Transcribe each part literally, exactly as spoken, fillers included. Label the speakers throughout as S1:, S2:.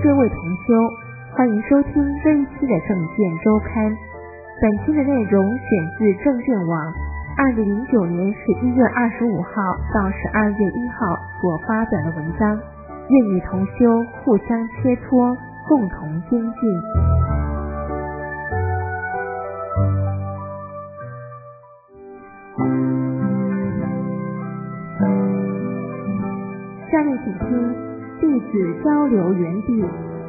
S1: 各位同修，欢迎收听这一期的证券周刊。本期的内容选自证券网二零零九年十一月二十五号到十二月一号所发表的文章，愿与同修互相切磋，共同精进。下面请听弟子交流园地。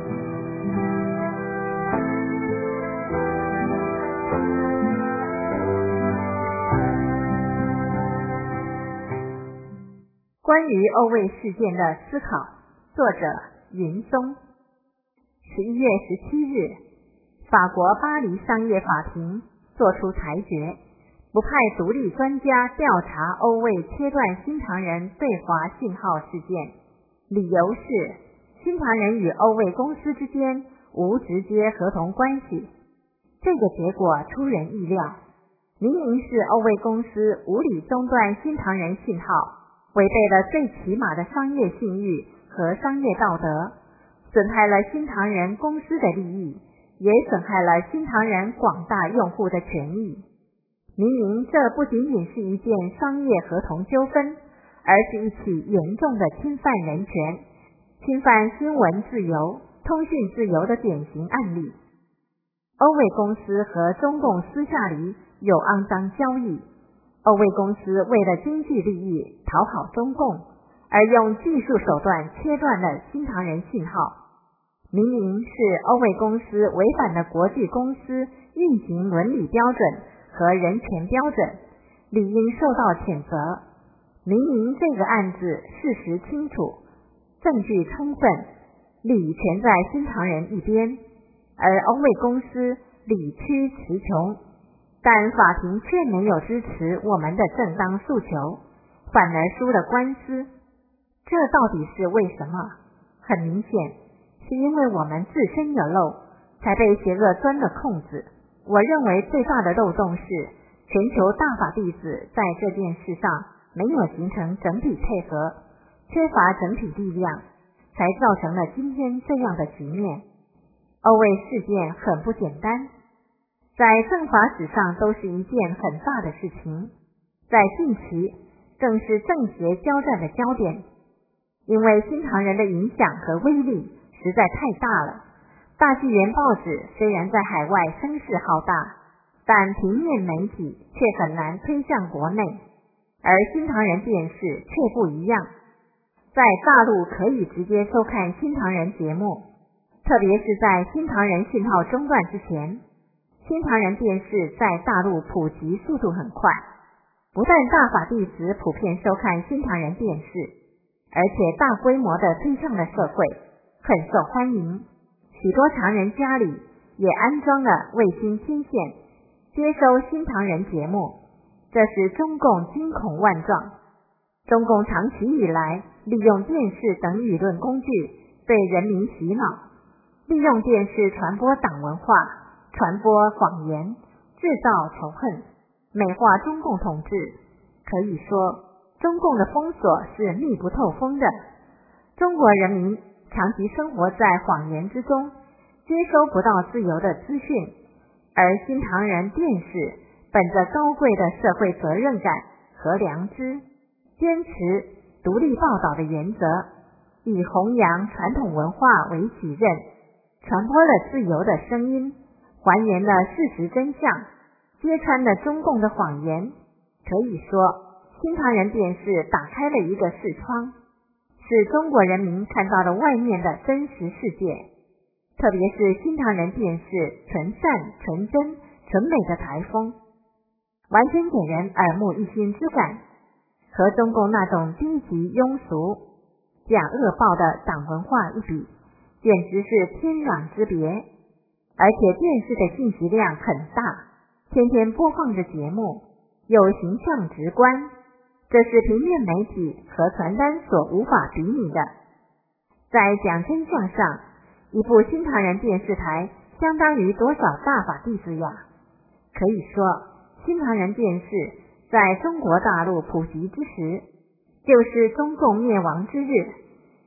S2: 关于欧卫事件的思考，作者云松。十一月十七日，法国巴黎商业法庭作出裁决，不派独立专家调查欧卫切断新唐人对华信号事件，理由是新唐人与欧卫公司之间无直接合同关系。这个结果出人意料，明明是欧卫公司无理中断新唐人信号，违背了最起码的商业信誉和商业道德，损害了新唐人公司的利益，也损害了新唐人广大用户的权益。明明这不仅仅是一件商业合同纠纷，而是一起严重的侵犯人权、侵犯新闻自由、通讯自由的典型案例。欧卫公司和中共私下里有肮脏交易，欧卫公司为了经济利益讨好中共，而用技术手段切断了新唐人信号。明明是欧卫公司违反了国际公司运行伦理标准和人权标准，理应受到谴责。明明这个案子事实清楚，证据充分，理全在新唐人一边，而欧卫公司理屈词穷，但法庭却没有支持我们的正当诉求，反而输了官司。这到底是为什么？很明显，是因为我们自身有漏，才被邪恶钻了空子。我认为最大的漏洞是，全球大法弟子在这件事上没有形成整体配合，缺乏整体力量，才造成了今天这样的局面。欧卫事件很不简单，在政法史上都是一件很大的事情，在近期更是政邪交战的焦点。因为新唐人的影响和威力实在太大了，大纪元报纸虽然在海外声势浩大，但平面媒体却很难推向国内，而新唐人电视却不一样。在大陆可以直接收看新唐人节目，特别是在新唐人信号中断之前，新唐人电视在大陆普及速度很快，不但大法弟子普遍收看新唐人电视，而且大规模的推向了社会，很受欢迎。许多唐人家里也安装了卫星天线，接收新唐人节目，这使中共惊恐万状。中共长期以来利用电视等舆论工具对人民洗脑，利用电视传播党文化，传播谎言，制造仇恨，美化中共统治。可以说，中共的封锁是密不透风的，中国人民长期生活在谎言之中，接收不到自由的资讯，而新唐人电视本着高贵的社会责任感和良知，坚持独立报道的原则，以弘扬传统文化为己任，传播了自由的声音，还原了事实真相，揭穿了中共的谎言。可以说，新唐人电视打开了一个视窗，使中国人民看到了外面的真实世界。特别是新唐人电视纯善、纯真、纯美的台风，完全给人耳目一新之感，和中共那种低级庸俗、假恶报的党文化一比，简直是天壤之别。而且电视的信息量很大，天天播放着节目，有形象直观，这是平面媒体和传单所无法比拟的。在讲真相上，一部新唐人电视台相当于多少大法弟子呀？可以说，新唐人电视在中国大陆普及之时，就是中共灭亡之日，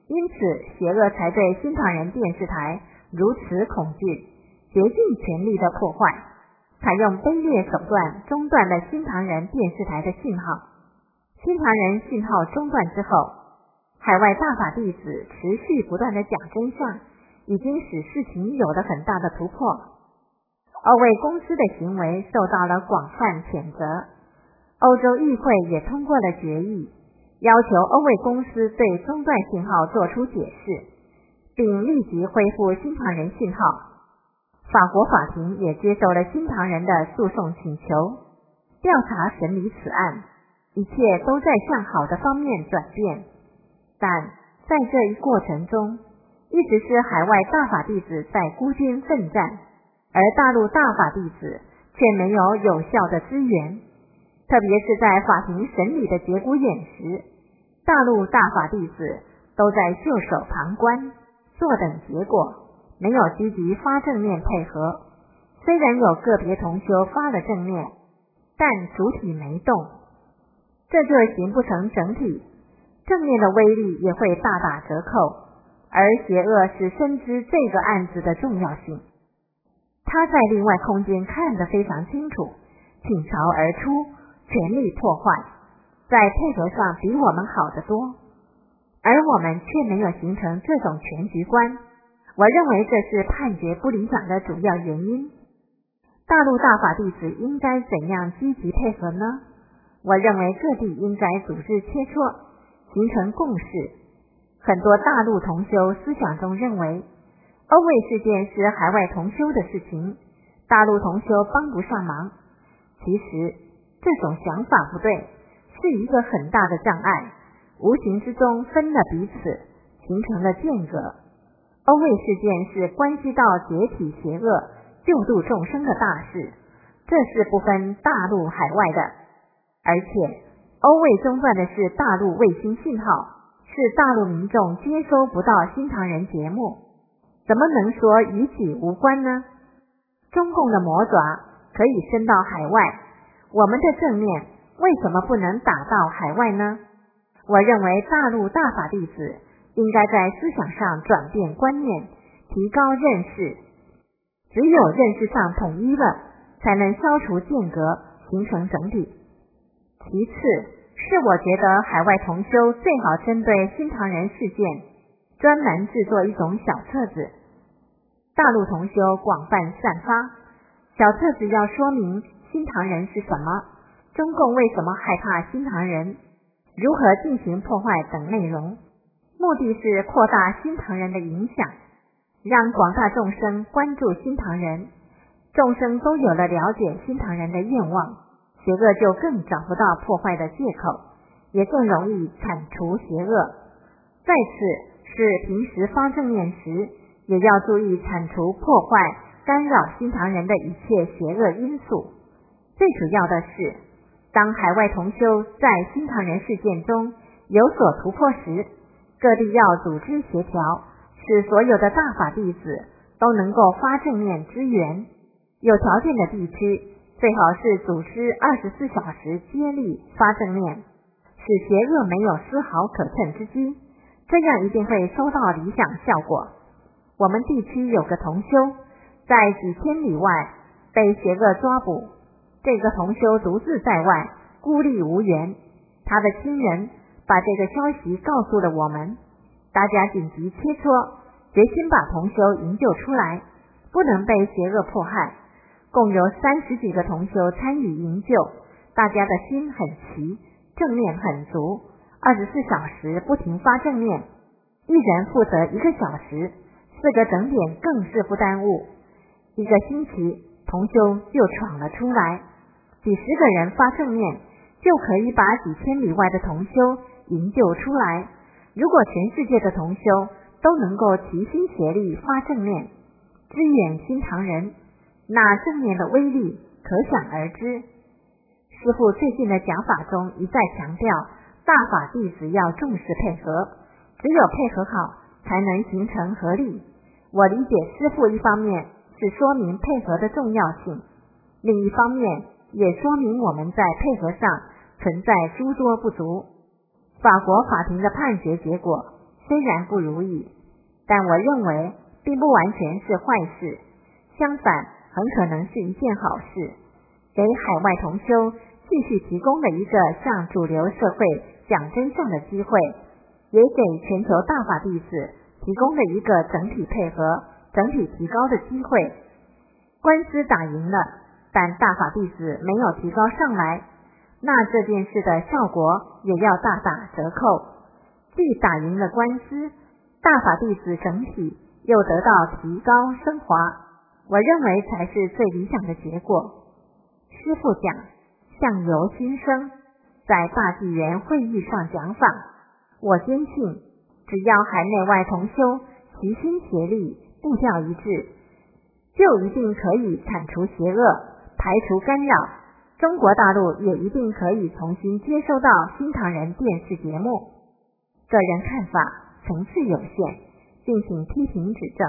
S2: 因此邪恶才对新唐人电视台如此恐惧，竭尽全力的破坏，采用卑劣手段中断了新唐人电视台的信号。新唐人信号中断之后，海外大法弟子持续不断的讲真相，已经使事情有了很大的突破。欧卫公司的行为受到了广泛谴责，欧洲议会也通过了决议，要求欧卫公司对中断信号做出解释，并立即恢复新唐人信号。法国法庭也接受了新唐人的诉讼请求，调查审理此案，一切都在向好的方面转变。但在这一过程中，一直是海外大法弟子在孤军奋战，而大陆大法弟子却没有有效的支援。特别是在法庭审理的节骨眼时，大陆大法弟子都在袖手旁观，坐等结果，没有积极发正面配合。虽然有个别同修发了正面，但主体没动，这就形不成整体，正面的威力也会大打折扣。而邪恶是深知这个案子的重要性，他在另外空间看得非常清楚，倾巢而出，全力破坏，在配合上比我们好得多，而我们却没有形成这种全局观。我认为这是判决不理想的主要原因。大陆大法弟子应该怎样积极配合呢？我认为各地应该组织切磋，形成共识。很多大陆同修思想中认为，欧卫事件是海外同修的事情，大陆同修帮不上忙。其实这种想法不对，是一个很大的障碍，无形之中分了彼此，形成了间隔。欧卫事件是关系到解体邪恶、救度众生的大事，这是不分大陆海外的。而且欧卫中断的是大陆卫星信号，是大陆民众接收不到新唐人节目，怎么能说与己无关呢？中共的魔爪可以伸到海外，我们的正面为什么不能打到海外呢？我认为大陆大法弟子应该在思想上转变观念，提高认识，只有认识上统一了，才能消除间隔，形成整体。其次是我觉得海外同修最好针对新唐人事件专门制作一种小册子，大陆同修广泛散发。小册子要说明新唐人是什么，中共为什么害怕新唐人，如何进行破坏等内容，目的是扩大新唐人的影响，让广大众生关注新唐人，众生都有了了解新唐人的愿望，邪恶就更找不到破坏的借口，也更容易铲除邪恶。再次是平时发正面时，也要注意铲除破坏干扰新唐人的一切邪恶因素。最主要的是，当海外同修在新唐人事件中有所突破时，各地要组织协调，使所有的大法弟子都能够发正面支援。有条件的地区最好是组织二十四小时接力发正面，使邪恶没有丝毫可乘之机，这样一定会收到理想效果。我们地区有个同修在几千里外被邪恶抓捕，这个同修独自在外，孤立无援，他的亲人把这个消息告诉了我们，大家紧急切磋，决心把同修营救出来，不能被邪恶迫害。共有三十几个同修参与营救，大家的心很齐，正面很足，二十四小时不停发正面，一人负责一个小时，四个整点更是不耽误。一个星期，同修就闯了出来，几十个人发正面，就可以把几千里外的同修营救出来。如果全世界的同修都能够齐心协力发正面，支援新唐人，那正面的威力可想而知。师父最近的讲法中一再强调，大法弟子要重视配合，只有配合好，才能形成合力。我理解师父一方面是说明配合的重要性，另一方面也说明我们在配合上存在诸多不足。法国法庭的判决结果虽然不如意，但我认为并不完全是坏事，相反很可能是一件好事，给海外同修继续提供了一个向主流社会讲真相的机会，也给全球大法弟子提供了一个整体配合、整体提高的机会。官司打赢了，但大法弟子没有提高上来，那这件事的效果也要大打折扣。既打赢了官司，大法弟子整体又得到提高升华，我认为才是最理想的结果。师父讲相由心生，在大纪元会议上讲法，我坚信只要海内外同修齐心协力，步调一致，就一定可以铲除邪恶，排除干扰，中国大陆也一定可以重新接收到新唐人电视节目。个人看法层次有限，敬请批评指正。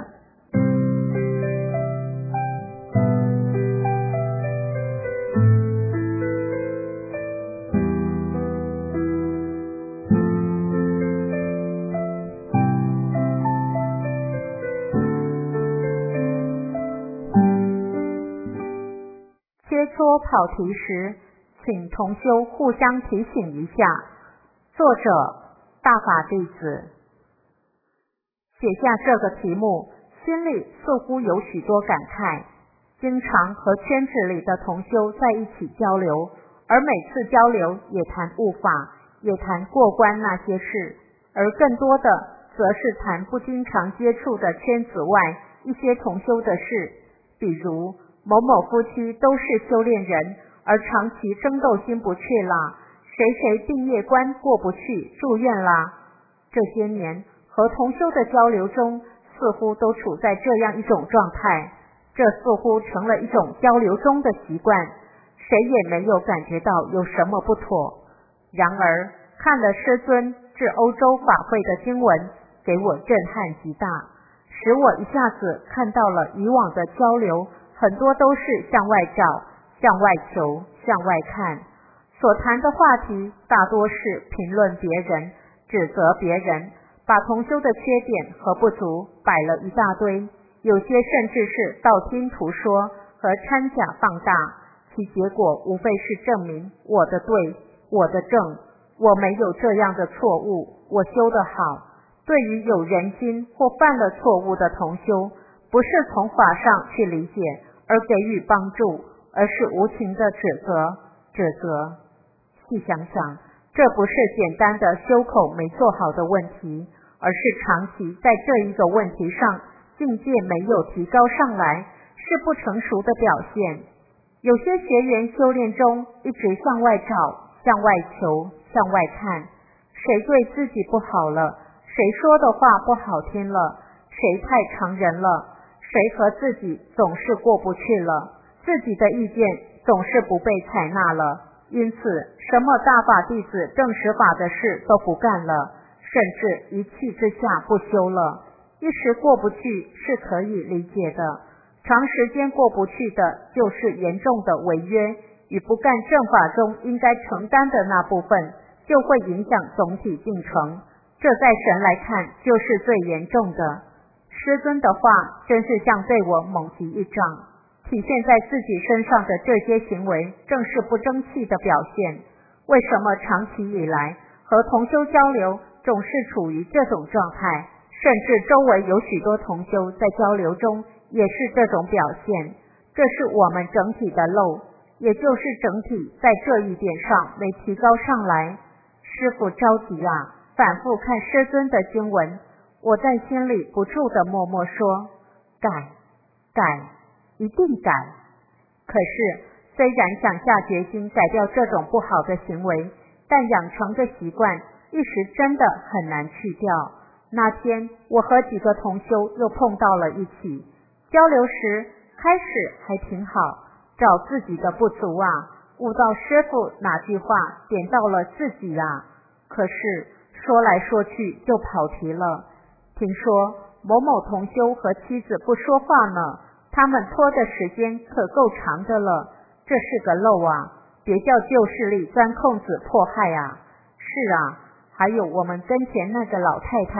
S2: 切磋跑题时，请同修互相提醒一下。作者大法弟子。写下这个题目，心里似乎有许多感慨。经常和圈子里的同修在一起交流，而每次交流也谈悟法，也谈过关那些事，而更多的则是谈不经常接触的圈子外一些同修的事，比如某某夫妻都是修炼人，而长期争斗心不去啦，谁谁毕业关过不去住院啦。这些年和同修的交流中，似乎都处在这样一种状态，这似乎成了一种交流中的习惯，谁也没有感觉到有什么不妥。然而看了师尊至欧洲法会的经文，给我震撼极大，使我一下子看到了以往的交流很多都是向外照、向外求、向外看，所谈的话题大多是评论别人、指责别人，把同修的缺点和不足摆了一大堆，有些甚至是道听途说和掺假放大，其结果无非是证明我的对，我的正，我没有这样的错误，我修得好。对于有人心或犯了错误的同修，不是从法上去理解而给予帮助，而是无情的指责指责。细想想，这不是简单的修口没做好的问题，而是长期在这一个问题上境界没有提高上来，是不成熟的表现。有些学员修炼中一直向外找、向外求、向外看，谁对自己不好了，谁说的话不好听了，谁太常人了，谁和自己总是过不去了，自己的意见总是不被采纳了，因此什么大法弟子证实法的事都不干了，甚至一气之下不修了。一时过不去是可以理解的，长时间过不去的就是严重的违约与不干正法中应该承担的那部分，就会影响总体进程，这在神来看就是最严重的。师尊的话真是像对我猛击一掌，体现在自己身上的这些行为正是不争气的表现。为什么长期以来和同修交流总是处于这种状态，甚至周围有许多同修在交流中也是这种表现？这是我们整体的漏，也就是整体在这一点上没提高上来。师父着急啊，反复看师尊的经文，我在心里不住地默默说，改改一定改。可是虽然想下决心改掉这种不好的行为，但养成的习惯一时真的很难去掉。那天我和几个同修又碰到了一起，交流时开始还挺好，找自己的不足啊，悟到师父哪句话点到了自己啊，可是说来说去就跑题了。听说某某同修和妻子不说话呢，他们拖的时间可够长的了，这是个漏啊，别叫旧势力钻空子迫害啊。是啊，还有我们跟前那个老太太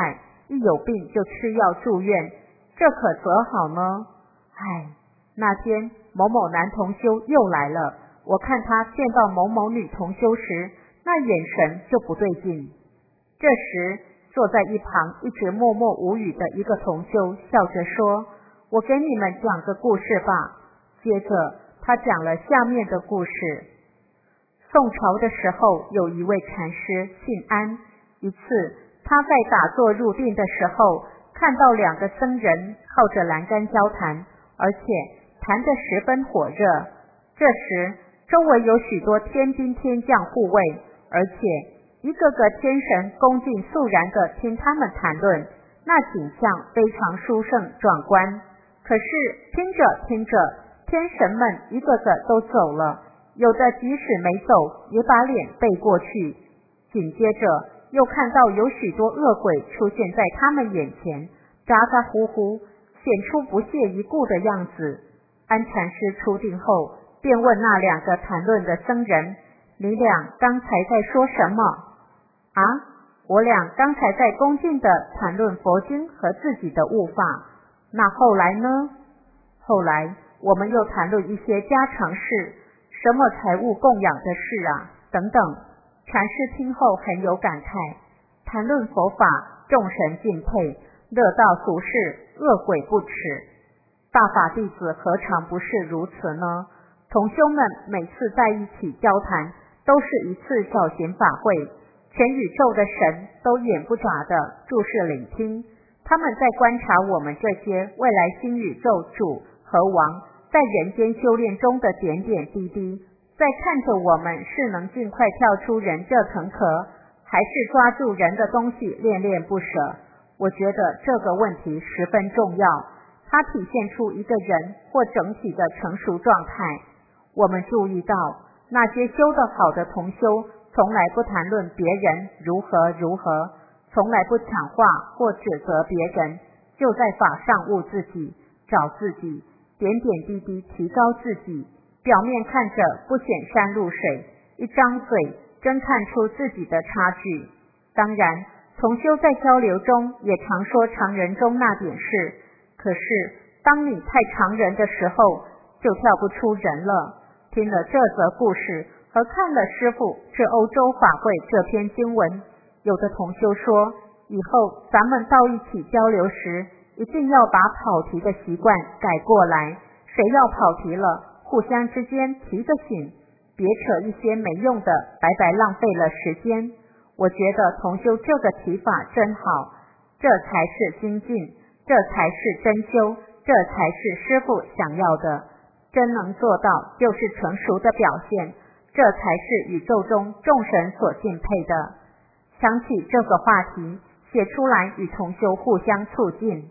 S2: 一有病就吃药住院，这可则好呢？唉，那天某某男同修又来了，我看他见到某某女同修时，那眼神就不对劲。这时坐在一旁一直默默无语的一个同修笑着说，我给你们讲个故事吧。接着他讲了下面的故事。宋朝的时候，有一位禅师姓安，一次他在打坐入定的时候，看到两个僧人靠着栏杆交谈，而且谈得十分火热。这时周围有许多天兵天将护卫，而且一个个天神恭敬肃然地听他们谈论，那景象非常殊胜壮观。可是听着听着，天神们一个个都走了，有的即使没走，也把脸背过去。紧接着又看到有许多恶鬼出现在他们眼前，咋咋呼呼，显出不屑一顾的样子。安禅师出定后，便问那两个谈论的僧人，你俩刚才在说什么？啊，我俩刚才在恭敬地谈论佛经和自己的悟法。那后来呢？后来我们又谈论一些家常事，什么财物供养的事啊，等等。禅师听后很有感慨，谈论佛法，众神敬佩，乐道俗世，恶鬼不耻。大法弟子何尝不是如此呢？同修们每次在一起交谈，都是一次小型法会，全宇宙的神都眼不眨地注视聆听，他们在观察我们这些未来新宇宙主和王在人间修炼中的点点滴滴，在看着我们是能尽快跳出人这层壳，还是抓住人的东西恋恋不舍。我觉得这个问题十分重要，它体现出一个人或整体的成熟状态。我们注意到那些修得好的同修从来不谈论别人如何如何，从来不抢话或指责别人，就在法上悟自己，找自己，点点滴滴提高自己。表面看着不显山露水，一张嘴真看出自己的差距。当然同修在交流中也常说常人中那点事，可是当你太常人的时候，就跳不出人了。听了这则故事和看了师父至欧洲法会这篇经文，有的同修说，以后咱们到一起交流时，一定要把跑题的习惯改过来，谁要跑题了，互相之间提个醒，别扯一些没用的，白白浪费了时间。我觉得同修这个提法真好，这才是精进，这才是真修，这才是师父想要的。真能做到就是成熟的表现，这才是宇宙中众神所敬佩的。想起这个话题，写出来与同修互相促进。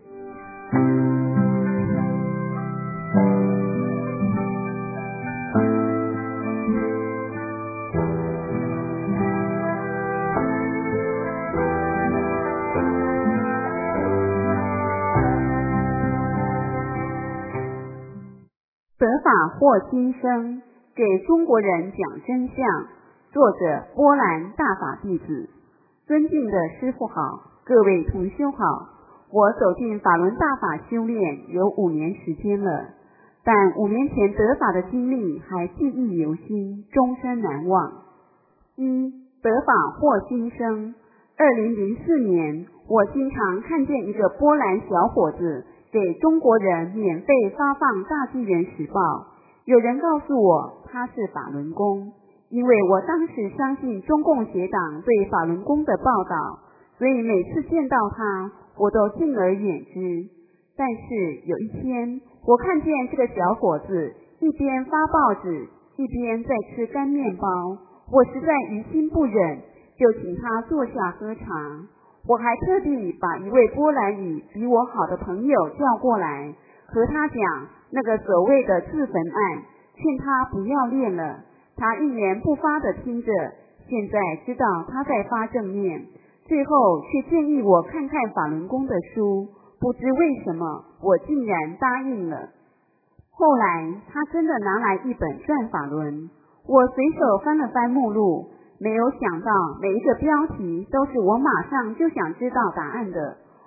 S3: 得法获今生，给中国人讲真相。作者波兰大法弟子。尊敬的师父好，各位同修好。我走进法轮大法修炼有五年时间了，但五年前得法的经历还记忆犹新，终身难忘。一、得法获今生。二零零四年，我经常看见一个波兰小伙子给中国人免费发放大纪元时报，有人告诉我他是法轮功，因为我当时相信中共协党对法轮功的报道，所以每次见到他我都敬而远之。但是有一天，我看见这个小伙子一边发报纸一边在吃干面包，我实在于心不忍，就请他坐下喝茶。我还特地把一位波兰语比我好的朋友叫过来，和他讲那个所谓的自焚案，劝他不要练了。他一言不发地听着，现在知道他在发正念，最后却建议我看看法轮功的书，不知为什么我竟然答应了。后来他真的拿来一本转法轮，我随手翻了翻目录，没有想到每一个标题都是我马上就想知道答案的。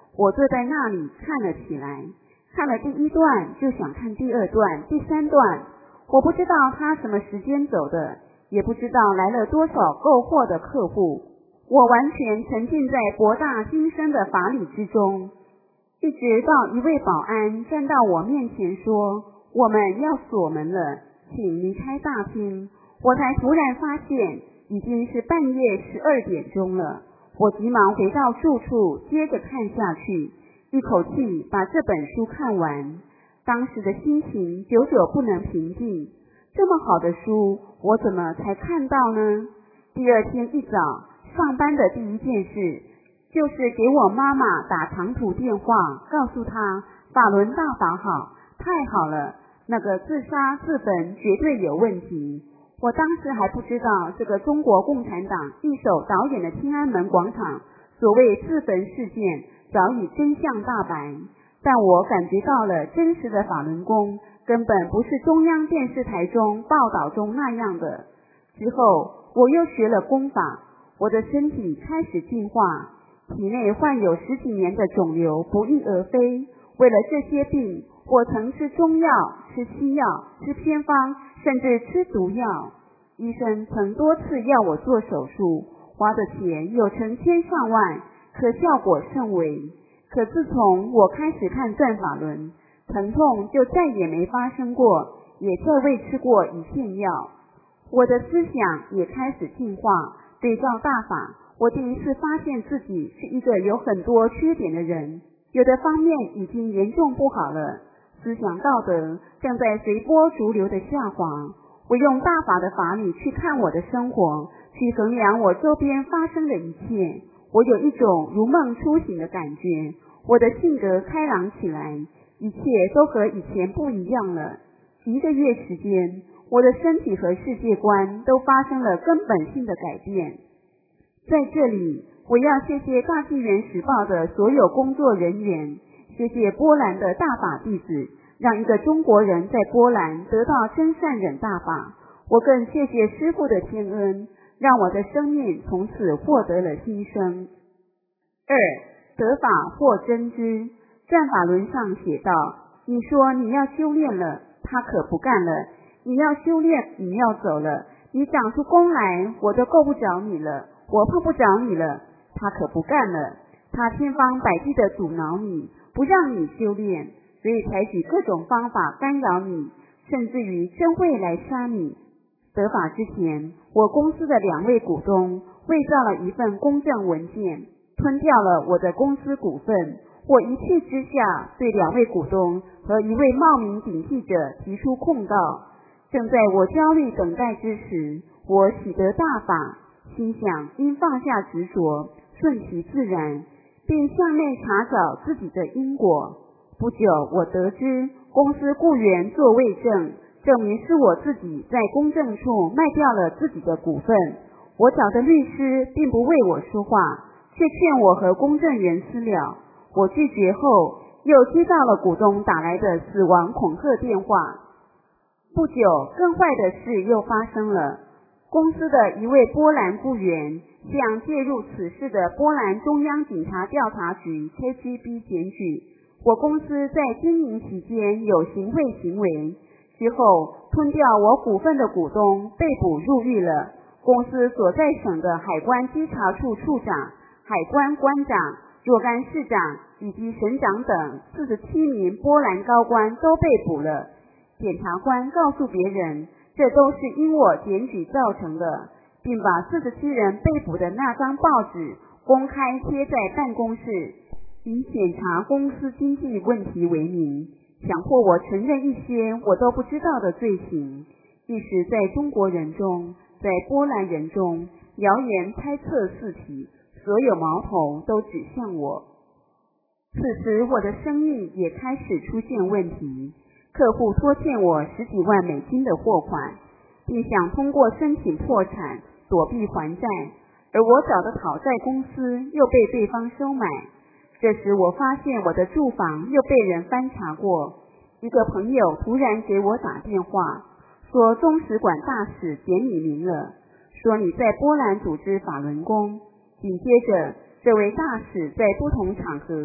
S3: 我坐在那里看了起来，看了第一段就想看第二段、第三段。我不知道他什么时间走的，也不知道来了多少购货的客户。我完全沉浸在博大精深的法理之中，一直到一位保安站到我面前说，我们要锁门了，请离开大厅。我才突然发现已经是半夜十二点钟了。我急忙回到住处，接着看下去，一口气把这本书看完。当时的心情久久不能平静，这么好的书，我怎么才看到呢？第二天一早上班的第一件事，就是给我妈妈打长途电话，告诉她法轮大法好，太好了，那个自杀自焚绝对有问题。我当时还不知道这个中国共产党一手导演的天安门广场所谓自焚事件早已真相大白，但我感觉到了真实的法轮功根本不是中央电视台中报道中那样的。之后我又学了功法，我的身体开始进化，体内患有十几年的肿瘤不翼而飞。为了这些病，我曾吃中药、吃西药、吃偏方，甚至吃毒药。医生曾多次要我做手术，花的钱有成千上万，可效果甚微。可自从我开始看转法轮，疼痛就再也没发生过，也再未吃过一片药。我的思想也开始进化，对照大法，我第一次发现自己是一个有很多缺点的人，有的方面已经严重不好了，思想道德正在随波逐流的下滑。我用大法的法理去看我的生活，去衡量我周边发生的一切，我有一种如梦初醒的感觉，我的性格开朗起来，一切都和以前不一样了。一个月时间，我的身体和世界观都发生了根本性的改变。在这里，我要谢谢大纪元时报的所有工作人员，谢谢波兰的大法弟子，让一个中国人在波兰得到真善忍大法。我更谢谢师父的天恩，让我的生命从此获得了新生。二，得法或真知。转法轮上写道，你说你要修炼了，他可不干了，你要修炼，你要走了，你长出功来，我都够不着你了，我碰不着你了，他可不干了，他千方百计地阻挠你，不让你修炼，所以采取各种方法干扰你，甚至于真会来杀你。得法之前，我公司的两位股东伪造了一份公证文件，吞掉了我的公司股份。我一气之下对两位股东和一位冒名顶替者提出控告。正在我焦虑等待之时，我喜得大法，心想应放下执着，顺其自然，并向内查找自己的因果。不久，我得知公司雇员做伪证，证明是我自己在公证处卖掉了自己的股份。我找的律师并不为我说话，却劝我和公证人私了。我拒绝后，又接到了股东打来的死亡恐吓电话。不久，更坏的事又发生了。公司的一位波兰雇员向介入此事的波兰中央警察调查局 K G B 检举，我公司在经营期间有行贿行为。之后，吞掉我股份的股东被捕入狱了。公司所在省的海关稽查处处长、海关关长、若干市长以及省长等四十七名波兰高官都被捕了。检察官告诉别人，这都是因我检举造成的，并把四十七人被捕的那张报纸公开贴在办公室，以检查公司经济问题为名，强迫我承认一些我都不知道的罪行。一时在中国人中，在波兰人中，谣言猜测四起，所有矛头都指向我。此时我的生意也开始出现问题，客户拖欠我十几万美金的货款，并想通过申请破产躲避还债，而我找的讨债公司又被对方收买。这时我发现我的住房又被人翻查过，一个朋友突然给我打电话，说中使馆大使点你名了，说你在波兰组织法轮功。紧接着，这位大使在不同场合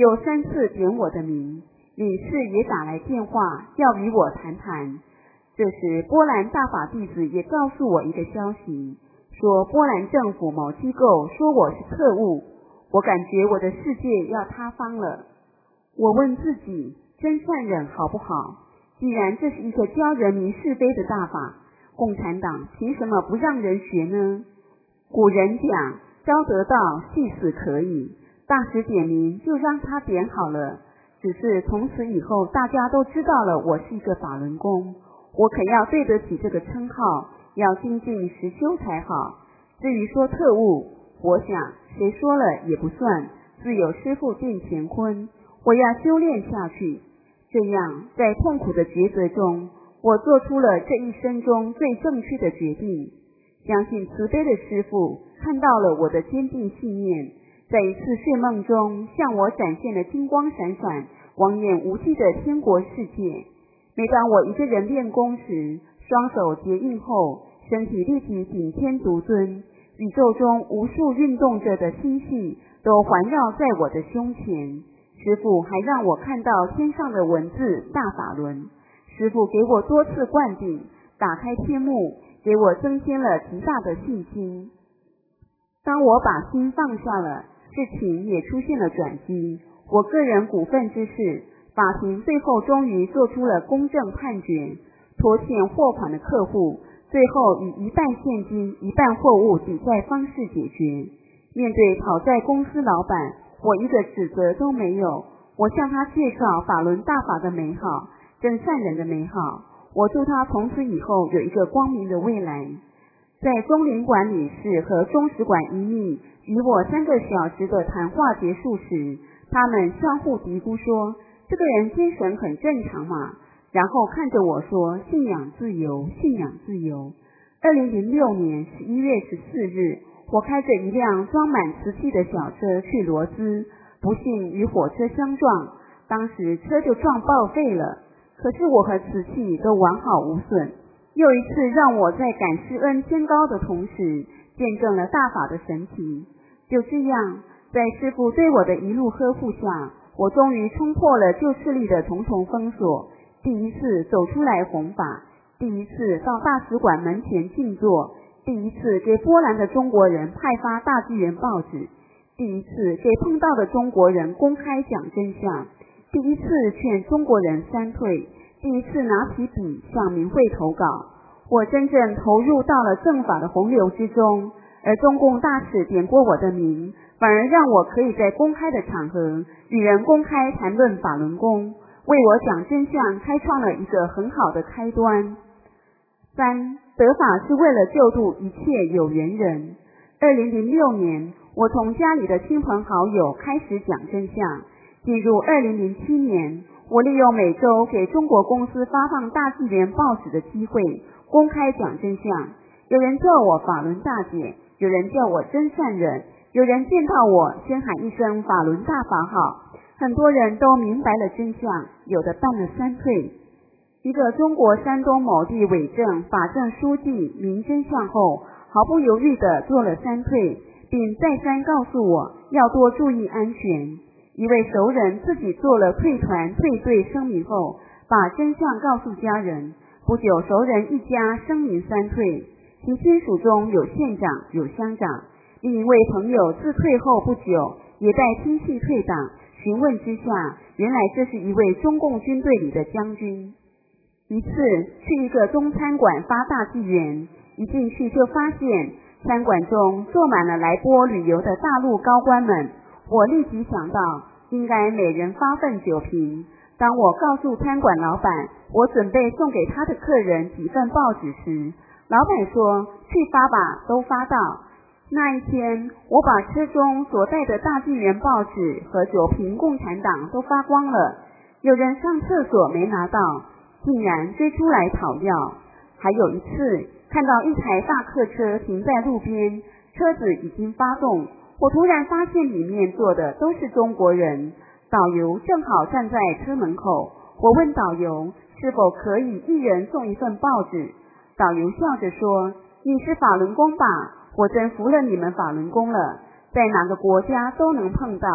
S3: 有三次点我的名，领事也打来电话要与我谈谈。这时波兰大法弟子也告诉我一个消息，说波兰政府某机构说我是特务。我感觉我的世界要塌方了。我问自己，真善忍好不好？既然这是一个教人民是非的大法，共产党凭什么不让人学呢？古人讲，招得道，夕死可以，大师点名就让他点好了。只是从此以后大家都知道了我是一个法轮功，我可要对得起这个称号，要精进实修才好。至于说特务，我想谁说了也不算，自有师父定乾坤，我要修炼下去。这样在痛苦的抉择中，我做出了这一生中最正确的决定。相信慈悲的师父看到了我的坚定信念，在一次睡梦中向我展现了金光闪闪、望眼无际的天国世界。每当我一个人练功时，双手结印后，身体立即顶天独尊，宇宙中无数运动着的星系都环绕在我的胸前。师父还让我看到天上的文字大法轮。师父给我多次灌顶，打开天幕，给我增添了极大的信心。当我把心放下了，事情也出现了转机。我个人股份之事，法庭最后终于做出了公正判决，拖欠货款的客户最后以一半现金一半货物抵债方式解决。面对讨债公司老板，我一个指责都没有。我向他介绍法轮大法的美好，真善人的美好，我祝他从此以后有一个光明的未来。在中领馆理事和中使馆一秘与我三个小时的谈话结束时，他们相互嘀咕说，这个人精神很正常嘛，然后看着我说，信仰自由，信仰自由。二零零六年十一月十四日，我开着一辆装满瓷器的小车去罗兹，不幸与火车相撞，当时车就撞报废了，可是我和瓷器都完好无损。又一次让我在感施恩天高的同时，见证了大法的神奇。就这样，在师父对我的一路呵护下，我终于冲破了旧势力的重重封锁，第一次走出来弘法，第一次到大使馆门前静坐，第一次给波兰的中国人派发大纪元报纸，第一次给碰到的中国人公开讲真相，第一次劝中国人三退，第一次拿起笔向民会投稿。我真正投入到了正法的洪流之中，而中共大使点过我的名，反而让我可以在公开的场合与人公开谈论法轮功，为我讲真相开创了一个很好的开端。三，得法是为了救度一切有缘人。二零零六年，我从家里的亲朋好友开始讲真相。进入二零零七年，我利用每周给中国公司发放大纪元报纸的机会，公开讲真相。有人叫我法轮大姐，有人叫我真善人，有人见到我先喊一声法轮大法好。很多人都明白了真相，有的办了三退。一个中国山东某地伪证法政书记明真相后，毫不犹豫地做了三退，并再三告诉我要多注意安全。一位熟人自己做了退团退队声明后，把真相告诉家人。不久，熟人一家声明三退，其亲属中有县长，有乡长。另一位朋友自退后不久，也带亲戚退党，询问之下，原来这是一位中共军队里的将军。一次去一个中餐馆发大纪元，一进去就发现餐馆中坐满了来波旅游的大陆高官们。我立即想到应该每人发份酒瓶。当我告诉餐馆老板我准备送给他的客人几份报纸时，老板说去发吧，都发到。那一天我把车中所带的大纪元报纸和酒瓶共产党都发光了。有人上厕所没拿到，竟然追出来讨要。还有一次看到一台大客车停在路边，车子已经发动，我突然发现里面坐的都是中国人，导游正好站在车门口。我问导游是否可以一人送一份报纸，导游笑着说，你是法轮功吧，我真服了你们法轮功了，在哪个国家都能碰到。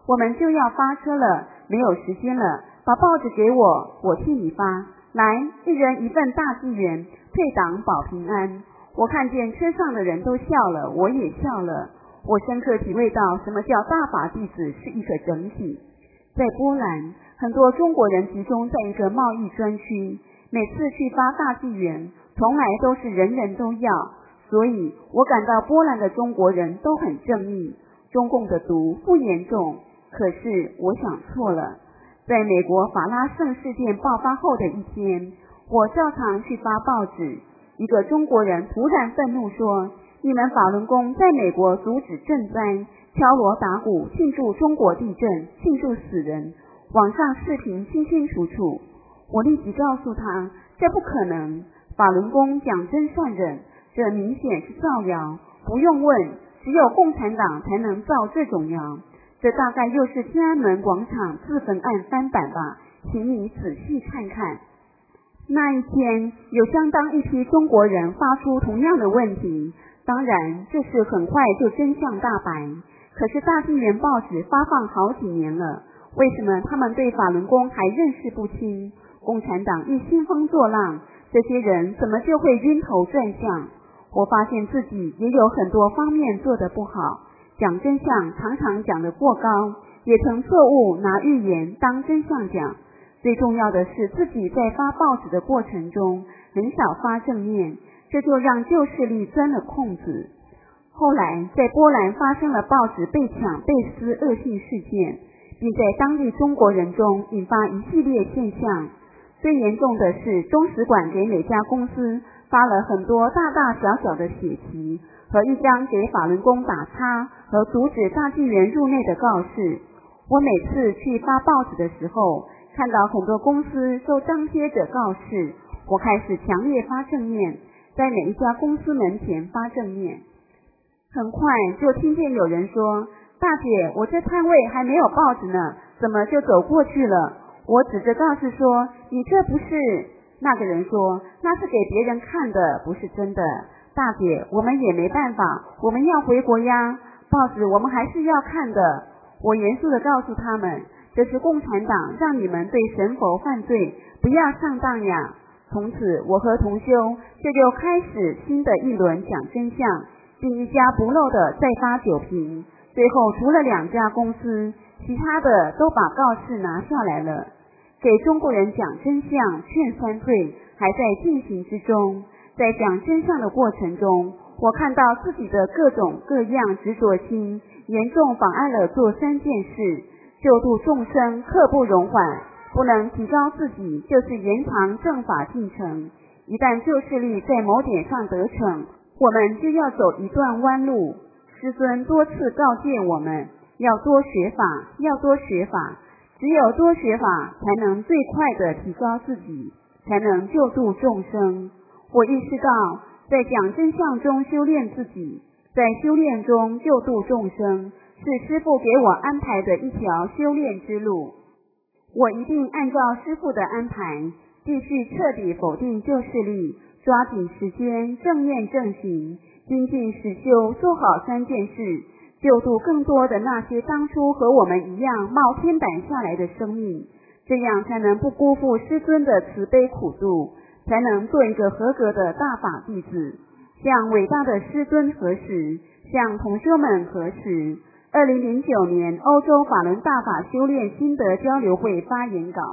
S3: 我们就要发车了，没有时间了，把报纸给我，我替你发。来，一人一份大纪元，退党保平安。我看见车上的人都笑了，我也笑了。我深刻体会到什么叫大法弟子是一个整体。在波兰，很多中国人集中在一个贸易专区，每次去发大纪元，从来都是人人都要，所以我感到波兰的中国人都很正义，中共的毒不严重。可是我想错了。在美国法拉盛事件爆发后的一天，我照常去发报纸，一个中国人突然愤怒说，你们法轮功在美国阻止赈灾，敲锣打鼓庆祝中国地震，庆祝死人，网上视频清清楚楚。我立即告诉他，这不可能，法轮功讲真善忍，这明显是造谣，不用问，只有共产党才能造这种谣。这大概又是天安门广场自焚案翻版吧，请你仔细看看。那一天，有相当一批中国人发出同样的问题，当然这事很快就真相大白。可是大纪元报纸发放好几年了，为什么他们对法轮功还认识不清？共产党一兴风作浪，这些人怎么就会晕头转向？我发现自己也有很多方面做得不好，讲真相常常讲得过高，也曾错误拿预言当真相讲。最重要的是自己在发报纸的过程中很少发正面，这就让旧势力钻了空子。后来在波兰发生了报纸被抢被撕恶性事件，并在当地中国人中引发一系列现象。最严重的是中使馆给每家公司发了很多大大小小的血旗和一张给法轮功打叉和阻止大纪元入内的告示。我每次去发报纸的时候，看到很多公司都张贴着告示，我开始强烈发正面，在每一家公司门前发正面。很快就听见有人说，大姐，我这摊位还没有报纸呢，怎么就走过去了？我指着告示说，你这不是。那个人说，那是给别人看的，不是真的。大姐，我们也没办法，我们要回国呀，报纸我们还是要看的。我严肃地告诉他们，这是共产党让你们对神佛犯罪，不要上当呀。从此我和同修这就开始新的一轮讲真相，并一家不漏的再发酒瓶。最后除了两家公司，其他的都把告示拿下来了。给中国人讲真相劝三退还在进行之中。在讲真相的过程中，我看到自己的各种各样执着心严重妨碍了做三件事：救度众生刻不容缓，不能提高自己就是延长正法进程。一旦旧势力在某点上得逞，我们就要走一段弯路。师尊多次告诫我们要多学法，要多学法，只有多学法才能最快地提高自己，才能救度众生。我意识到在讲真相中修炼自己，在修炼中救度众生，是师父给我安排的一条修炼之路。我一定按照师父的安排，继续彻底否定旧势力，抓紧时间正念正行，精进实修，做好三件事，救度更多的那些当初和我们一样冒天胆下来的生命，这样才能不辜负师尊的慈悲苦度，才能做一个合格的大法弟子。向伟大的师尊核实，向同修们核实。二零零九年欧洲法轮大法修炼心得交流会发言稿。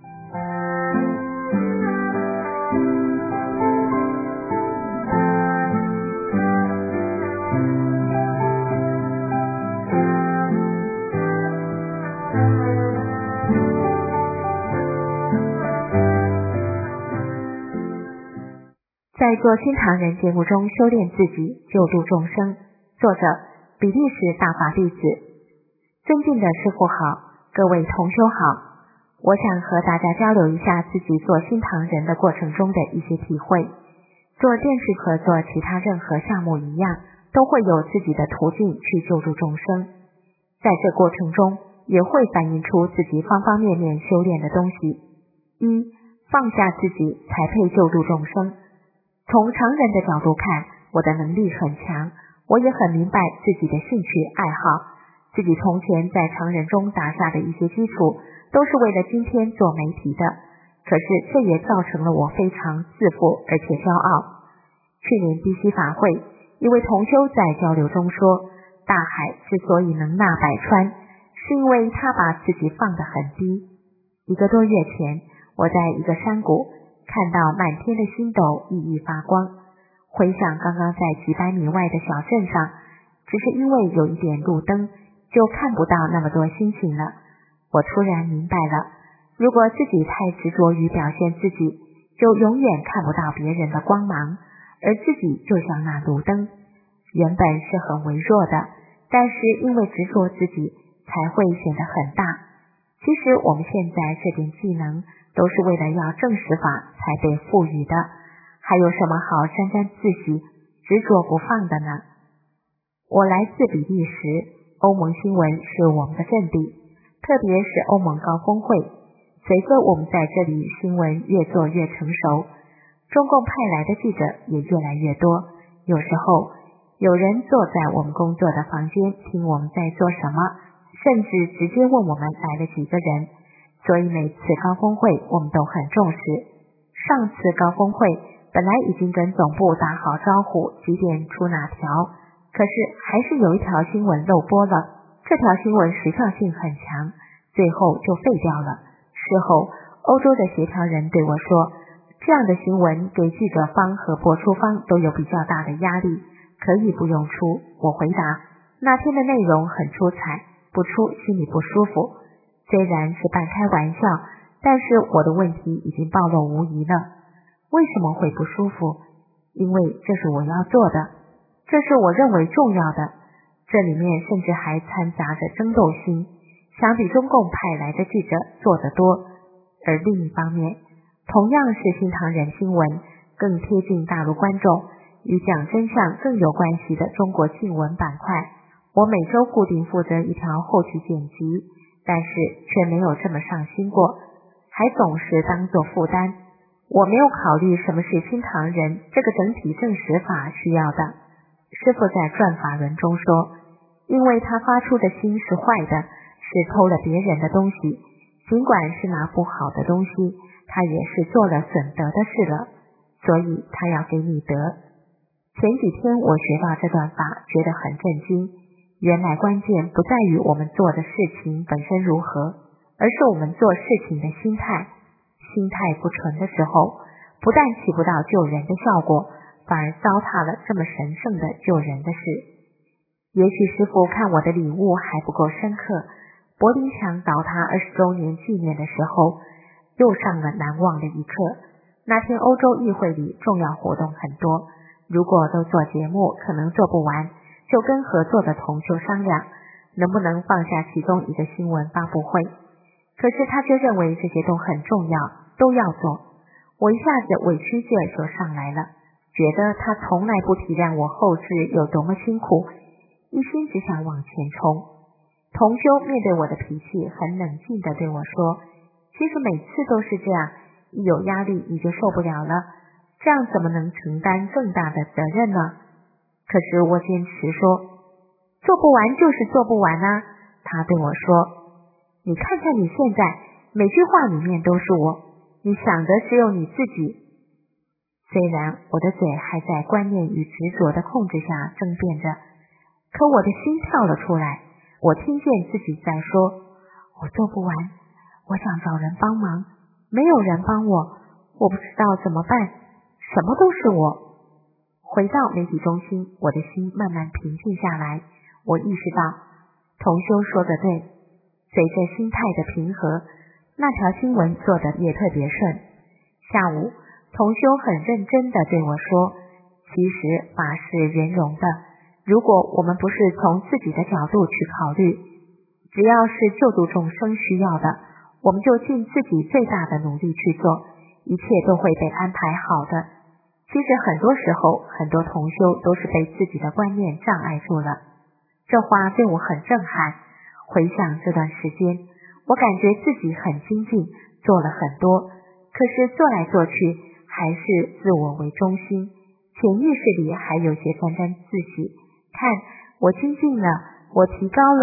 S1: 在做新唐人节目中修炼自己，救度众生。作者比利时大法弟子。尊敬的师父好，各位同修好，我想和大家交流一下自己做新唐人的过程中的一些体会。做电视和做其他任何项目一样，都会有自己的途径去救助众生，在这过程中也会反映出自己方方面面修炼的东西。一、放下自己才配救助众生。从常人的角度看，我的能力很强，我也很明白自己的兴趣爱好， 自己从前在常人中打下的一些基础，都是为了今天做媒体的，可是这也造成了我非常自负而且骄傲。去年低溪法会，一位同修在交流中说，大海之所以能纳百川，是因为他把自己放得很低。一个多月前，我在一个山谷看到满天的星斗熠熠发光，回想刚刚在几百米外的小镇上，只是因为有一点路灯，就看不到那么多星星了。我突然明白了，如果自己太执着于表现自己，就永远看不到别人的光芒，而自己就像那路灯，原本是很微弱的，但是因为执着自己，才会显得很大。其实我们现在这点技能，都是为了要证实法才被赋予的，还有什么好沾沾自喜、执着不放的呢？我来自比利时，欧盟新闻是我们的阵地，特别是欧盟高峰会。随着我们在这里新闻越做越成熟，中共派来的记者也越来越多。有时候有人坐在我们工作的房间听我们在做什么，甚至直接问我们来了几个人。所以每次高峰会我们都很重视。上次高峰会本来已经跟总部打好招呼，几点出哪条，可是还是有一条新闻漏播了。这条新闻时效性很强，最后就废掉了。事后欧洲的协调人对我说，这样的新闻给记者方和播出方都有比较大的压力，可以不用出。我回答，那天的内容很出彩，不出心里不舒服。虽然是半开玩笑，但是我的问题已经暴露无遗了。为什么会不舒服？因为这是我要做的，这是我认为重要的，这里面甚至还掺杂着争斗心，想比中共派来的记者做得多。而另一方面，同样是新唐人新闻，更贴近大陆观众，与讲真相更有关系的中国新闻板块，我每周固定负责一条后期剪辑，但是却没有这么上心过，还总是当作负担。我没有考虑什么是新唐人这个整体证实法需要的。师父在转法轮中说，因为他发出的心是坏的，是偷了别人的东西，尽管是拿不好的东西，他也是做了损德的事了，所以他要给你德。前几天我学到这段法，觉得很震惊。原来关键不在于我们做的事情本身如何，而是我们做事情的心态。心态不纯的时候，不但起不到救人的效果，反而糟蹋了这么神圣的救人的事。也许师父看我的领悟还不够深刻，柏林墙倒塌二十周年纪念的时候，又上了难忘的一课。那天欧洲议会里重要活动很多，如果都做节目可能做不完，就跟合作的同修商量，能不能放下其中一个新闻发布会。可是他却认为这些都很重要，都要做。我一下子委屈劲儿就上来了，觉得他从来不体谅我后置有多么辛苦，一心只想往前冲。同修面对我的脾气很冷静地对我说，其实每次都是这样，一有压力你就受不了了，这样怎么能承担更大的责任呢？可是我坚持说，做不完就是做不完啊。他对我说，你看看你现在每句话里面都是我，你想的只有你自己。虽然我的嘴还在观念与执着的控制下争辩着，可我的心跳了出来，我听见自己在说，我做不完，我想找人帮忙，没有人帮我，我不知道怎么办，什么都是我。回到媒体中心，我的心慢慢平静下来，我意识到同修说的对，随着心态的平和，那条新闻做得也特别顺。下午同修很认真地对我说，其实法是圆融的，如果我们不是从自己的角度去考虑，只要是救度众生需要的，我们就尽自己最大的努力去做，一切都会被安排好的。其实很多时候，很多同修都是被自己的观念障碍住了。这话对我很震撼。回想这段时间，我感觉自己很精进，做了很多，可是做来做去还是自我为中心，潜意识里还有些沾沾自喜，看我精进了，我提高了，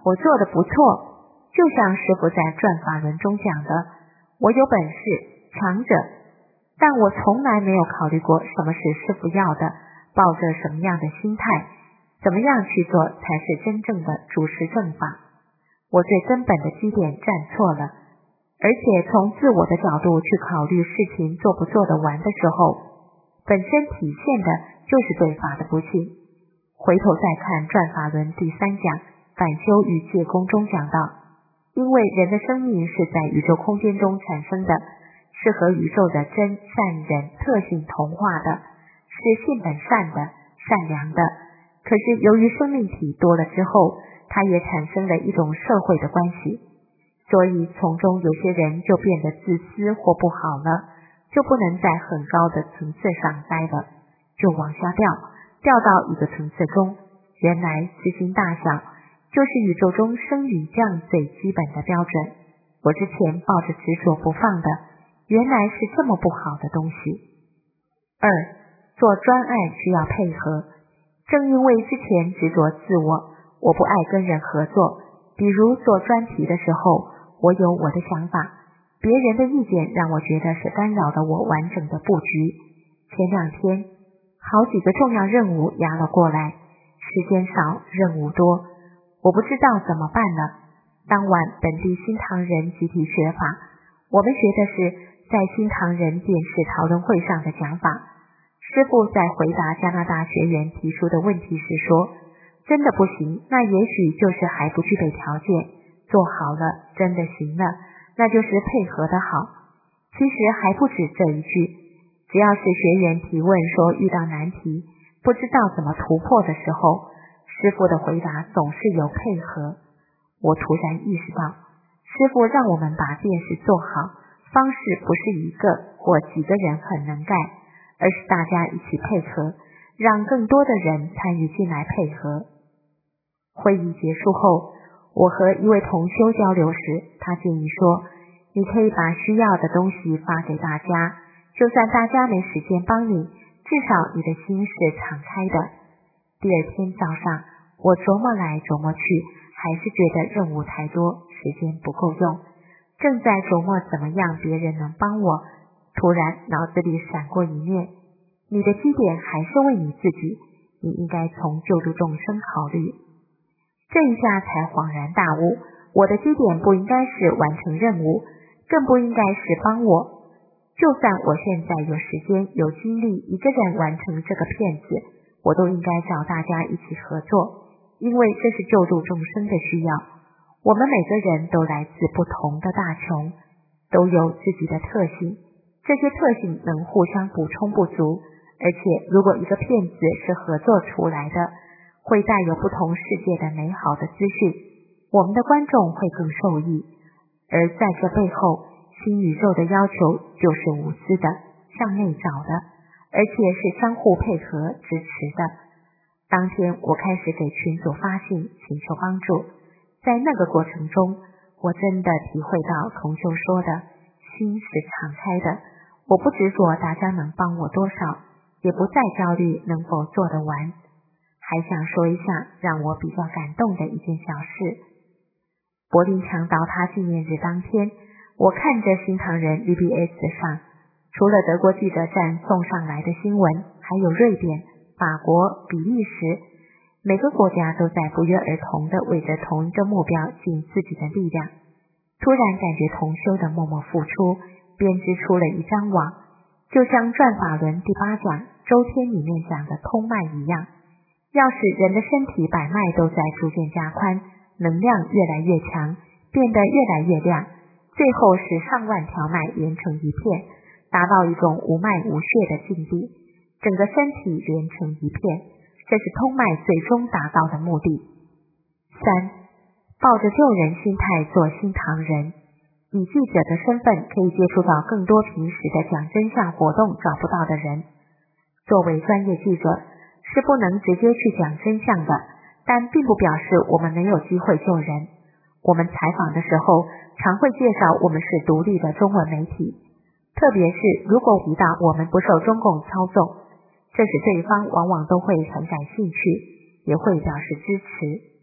S1: 我做的不错，就像师父在转法轮中讲的，我有本事，强者。但我从来没有考虑过什么是师父要的，抱着什么样的心态，怎么样去做才是真正的主持正法。我最根本的基点站错了，而且从自我的角度去考虑事情做不做得完的时候，本身体现的就是对法的不信。回头再看转法轮第三讲反修与戒功中讲到，因为人的生命是在宇宙空间中产生的，是和宇宙的真善人特性同化的，是性本善的、善良的。可是由于生命体多了之后，它也产生了一种社会的关系，所以从中有些人就变得自私或不好了，就不能在很高的层次上待了，就往下掉，掉到一个层次中。原来自心大小就是宇宙中升与降最基本的标准。我之前抱着执着不放的，原来是这么不好的东西。二，做专案需要配合。正因为之前执着自我，我不爱跟人合作，比如做专题的时候，我有我的想法，别人的意见让我觉得是干扰了我完整的布局。前两天好几个重要任务压了过来，时间少，任务多，我不知道怎么办了。当晚本地新唐人集体学法，我们学的是在新唐人电视讨论会上的讲法。师父在回答加拿大学员提出的问题时说，真的不行，那也许就是还不具备条件，做好了真的行了，那就是配合的好。其实还不止这一句，只要是学员提问说遇到难题不知道怎么突破的时候，师父的回答总是有配合。我突然意识到，师父让我们把件事做好，方式不是一个或几个人很能干，而是大家一起配合，让更多的人参与进来配合。会议结束后，我和一位同修交流时，他建议说，你可以把需要的东西发给大家，就算大家没时间帮你，至少你的心是敞开的。第二天早上，我琢磨来琢磨去，还是觉得任务太多，时间不够用。正在琢磨怎么样别人能帮我，突然脑子里闪过一念，你的基点还是为你自己，你应该从救助众生考虑。这一下才恍然大悟，我的基点不应该是完成任务，更不应该是帮我。就算我现在有时间有精力一个人完成这个片子，我都应该找大家一起合作，因为这是救助众生的需要。我们每个人都来自不同的大穷，都有自己的特性，这些特性能互相补充不足，而且如果一个片子是合作出来的，会带有不同世界的美好的资讯，我们的观众会更受益。而在这背后，新宇宙的要求就是无私的，向内找的，而且是相互配合支持的。当天我开始给群组发信请求帮助，在那个过程中，我真的体会到同修说的，心是敞开的，我不执着大家能帮我多少，也不再焦虑能否做得完。还想说一下让我比较感动的一件小事。柏林墙倒塌纪念日当天，我看着新唐人 V B S 上，除了德国记者站送上来的新闻，还有瑞典、法国、比利时，每个国家都在不约而同地为着同一个目标尽自己的力量。突然感觉同修的默默付出编织出了一张网，就像转法轮第八讲周天里面讲的通脉一样，要使人的身体百脉都在逐渐加宽，能量越来越强，变得越来越亮，最后使上万条脉连成一片，达到一种无脉无血的境地，整个身体连成一片，这是通脉最终达到的目的。三，抱着救人心态做新唐人，以记者的身份可以接触到更多平时的讲真相活动找不到的人。作为专业记者，是不能直接去讲真相的，但并不表示我们没有机会救人。我们采访的时候常会介绍我们是独立的中文媒体，特别是如果提到我们不受中共操纵，这使对方往往都会很感兴趣，也会表示支持。这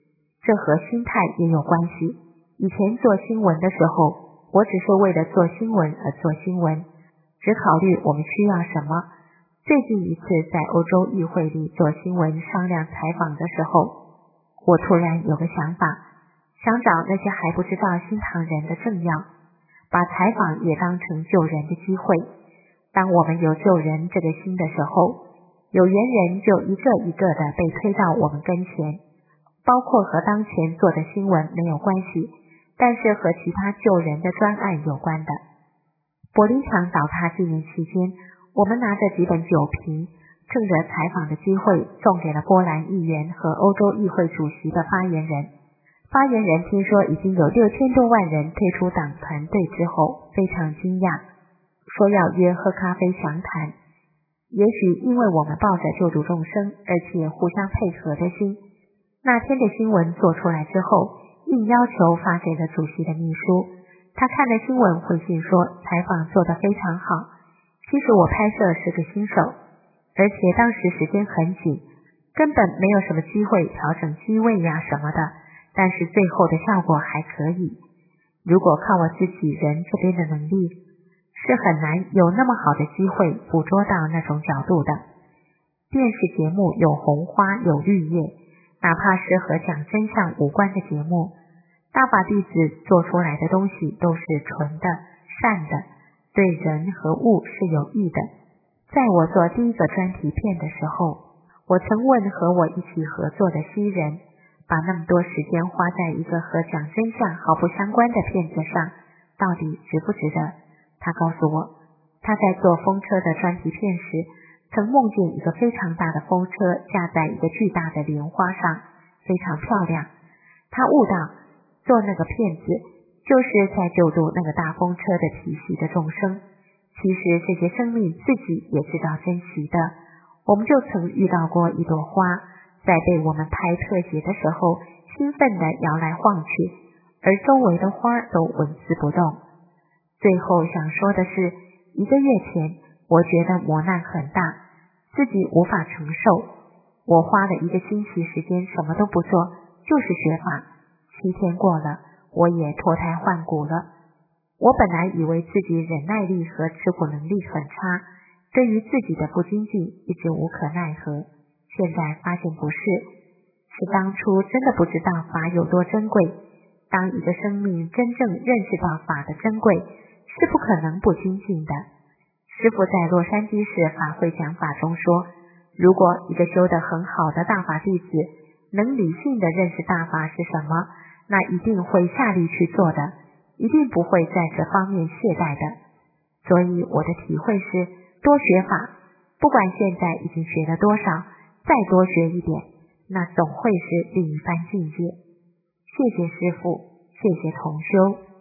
S1: 这和心态也有关系。以前做新闻的时候，我只是为了做新闻而做新闻，只考虑我们需要什么。最近一次在欧洲议会里做新闻商量采访的时候，我突然有个想法，想找那些还不知道新唐人的政要，把采访也当成救人的机会。当我们有救人这个心的时候，有缘人就一个一个的被推到我们跟前，包括和当前做的新闻没有关系，但是和其他救人的专案有关的。柏林墙倒塌纪念期间，我们拿着几本酒瓶，趁着采访的机会送给了波兰议员和欧洲议会主席的发言人。发言人听说已经有六千多万人退出党团队之后，非常惊讶，说要约喝咖啡详谈。也许因为我们抱着救助众生而且互相配合的心，那天的新闻做出来之后，应要求发给了主席的秘书。他看了新闻回信说采访做得非常好，其实我拍摄是个新手，而且当时时间很紧，根本没有什么机会调整机位呀什么的，但是最后的效果还可以。如果靠我自己人这边的能力，是很难有那么好的机会捕捉到那种角度的。电视节目有红花有绿叶，哪怕是和讲真相无关的节目，大法弟子做出来的东西都是纯的、善的，对人和物是有益的。在我做第一个专题片的时候，我曾问和我一起合作的西人，把那么多时间花在一个和讲真相毫不相关的片子上，到底值不值得？他告诉我，他在做风车的专题片时，曾梦见一个非常大的风车架在一个巨大的莲花上，非常漂亮。他悟到做那个片子就是在救助那个大风车的体系的众生。其实这些生命自己也知道珍惜的。我们就曾遇到过一朵花，在被我们拍特写的时候兴奋地摇来晃去，而周围的花都纹丝不动。最后想说的是，一个月前我觉得磨难很大，自己无法承受，我花了一个星期时间什么都不做，就是学法。七天过了，我也脱胎换骨了。我本来以为自己忍耐力和持苦能力很差，对于自己的不精进一直无可奈何，现在发现不是，是当初真的不知道法有多珍贵。当一个生命真正认识到法的珍贵，是不可能不精进的。师父在洛杉矶市法会讲法中说，如果一个修得很好的大法弟子能理性的认识大法是什么，那一定会下力去做的，一定不会在这方面懈怠的。所以我的体会是，多学法，不管现在已经学了多少，再多学一点，那总会是另一番境界。谢谢师父，谢谢同修。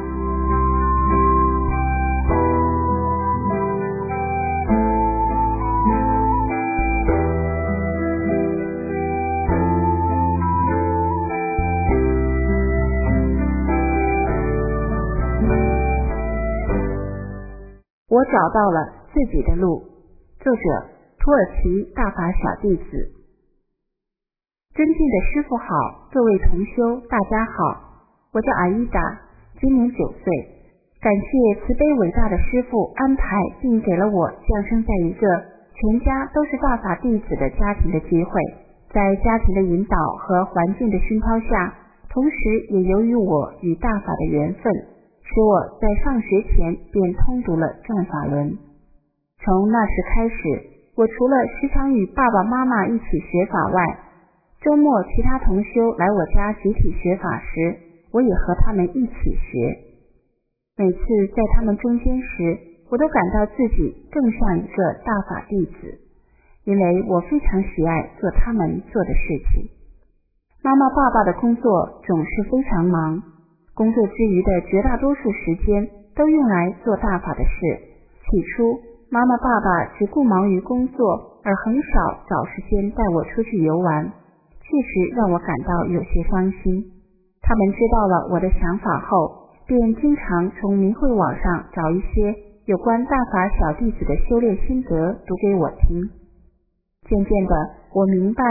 S3: 我找到了自己的路。作者：土耳其大法小弟子。尊敬的师父好，各位同修大家好，我叫阿依达，今年九岁。感谢慈悲伟大的师父安排并给了我降生在一个全家都是大法弟子的家庭的机会，在家庭的引导和环境的熏陶下，同时也由于我与大法的缘分，使我在上学前便通读了转法轮。从那时开始，我除了时常与爸爸妈妈一起学法外，周末其他同修来我家集体学法时，我也和他们一起学。每次在他们中间时，我都感到自己更像一个大法弟子，因为我非常喜爱做他们做的事情。妈妈爸爸的工作总是非常忙，工作之余的绝大多数时间都用来做大法的事。起初，妈妈爸爸只顾忙于工作，而很少找时间带我出去游玩，确实让我感到有些伤心。他们知道了我的想法后，便经常从明慧网上找一些有关大法小弟子的修炼心得读给我听。渐渐的，我明白了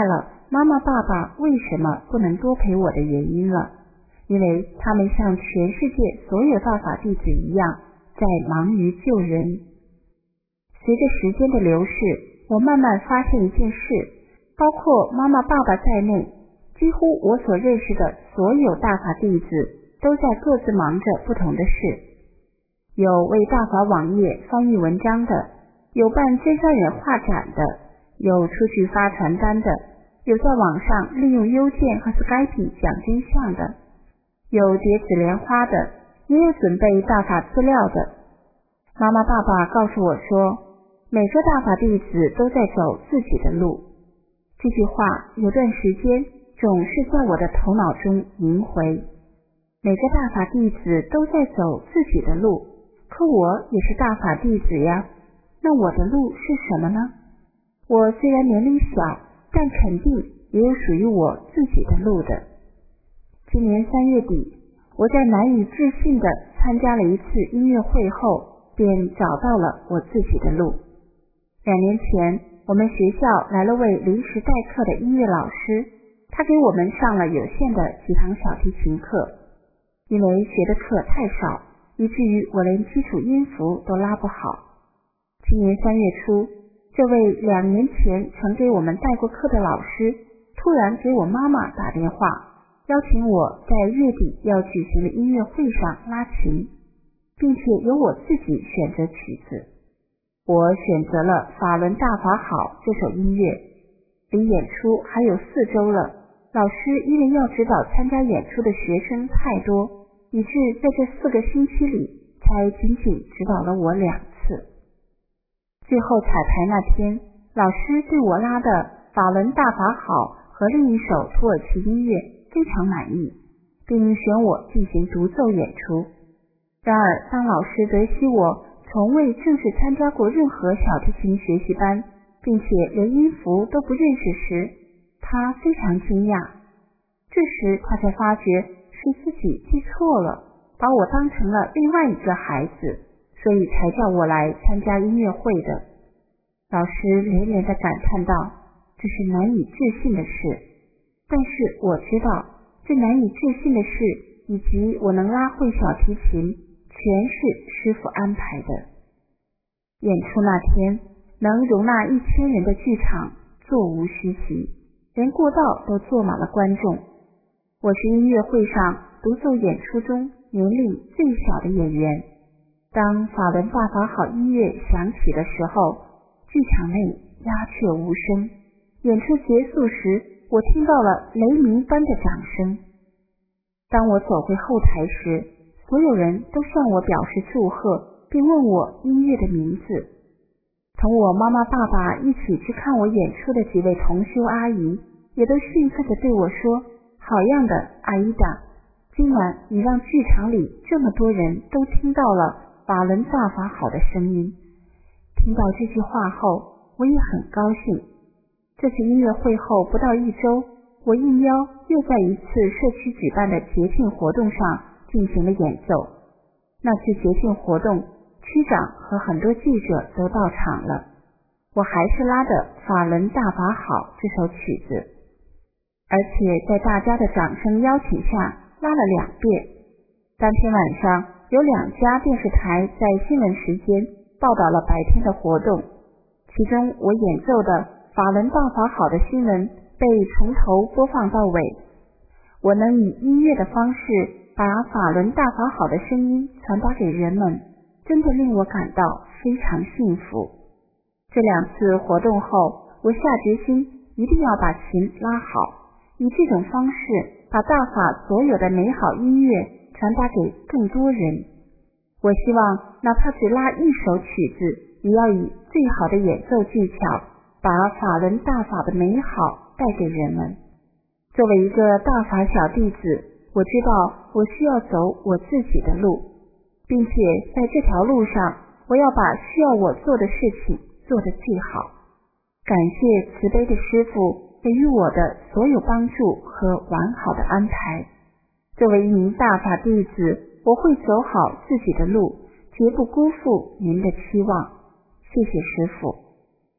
S3: 妈妈爸爸为什么不能多陪我的原因了，因为他们像全世界所有大法弟子一样，在忙于救人。随着时间的流逝，我慢慢发现一件事，包括妈妈爸爸在内，几乎我所认识的所有大法弟子都在各自忙着不同的事，有为大法网页翻译文章的，有办真山人画展的，有出去发传单的，有在网上利用邮件和 Skype 讲真相的，有叠纸莲花的，也有准备大法资料的。妈妈爸爸告诉我说，每个大法弟子都在走自己的路。这句话有段时间总是在我的头脑中萦回。每个大法弟子都在走自己的路，可我也是大法弟子呀，那我的路是什么呢？我虽然年龄小，但肯定也有属于我自己的路的。今年三月底，我在难以置信地参加了一次音乐会后，便找到了我自己的路。两年前，我们学校来了位临时代课的音乐老师，他给我们上了有限的几堂小提琴课。因为学的课太少，以至于我连基础音符都拉不好。今年三月初，这位两年前曾给我们带过课的老师突然给我妈妈打电话，邀请我在月底要举行的音乐会上拉琴，并且由我自己选择曲子。我选择了法轮大法好这首音乐。离演出还有四周了，老师因为要指导参加演出的学生太多，以致在这四个星期里才仅仅指导了我两次。最后彩排那天，老师对我拉的法轮大法好和另一首土耳其音乐非常满意，并选我进行独奏演出。然而当老师得悉我从未正式参加过任何小提琴学习班，并且连音符都不认识时，他非常惊讶。这时他才发觉是自己记错了，把我当成了另外一个孩子，所以才叫我来参加音乐会的。老师连连地感叹道，这是难以置信的事。但是我知道，这难以置信的事以及我能拉会小提琴，全是师父安排的。演出那天，能容纳一千人的剧场座无虚席，连过道都坐满了观众。我是音乐会上独奏演出中年龄最小的演员。当法轮大法好音乐响起的时候，剧场内鸦雀无声。演出结束时，我听到了雷鸣般的掌声。当我走回后台时，所有人都向我表示祝贺，并问我音乐的名字。同我妈妈爸爸一起去看我演出的几位同修阿姨，也都兴奋地对我说，好样的，阿依达，今晚你让剧场里这么多人都听到了法轮大法好的声音。听到这句话后，我也很高兴。这次音乐会后不到一周，我应邀又在一次社区举办的节庆活动上进行了演奏。那次节庆活动，区长和很多记者都到场了，我还是拉的法轮大法好这首曲子，而且在大家的掌声邀请下拉了两遍。当天晚上有两家电视台在新闻时间报道了白天的活动，其中我演奏的法轮大法好的新闻被从头播放到尾。我能以音乐的方式把法轮大法好的声音传达给人们，真的令我感到非常幸福。这两次活动后，我下决心一定要把琴拉好，以这种方式把大法所有的美好音乐传达给更多人。我希望哪怕只拉一首曲子，也要以最好的演奏技巧，把法轮大法的美好带给人们。作为一个大法小弟子，我知道我需要走我自己的路，并且在这条路上，我要把需要我做的事情做得最好。感谢慈悲的师父给予我的所有帮助和完好的安排。作为一名大法弟子，我会走好自己的路，绝不辜负您的期望。谢谢师父。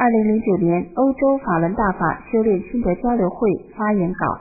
S1: 二零零九年欧洲法轮大法修炼心得交流会发言稿。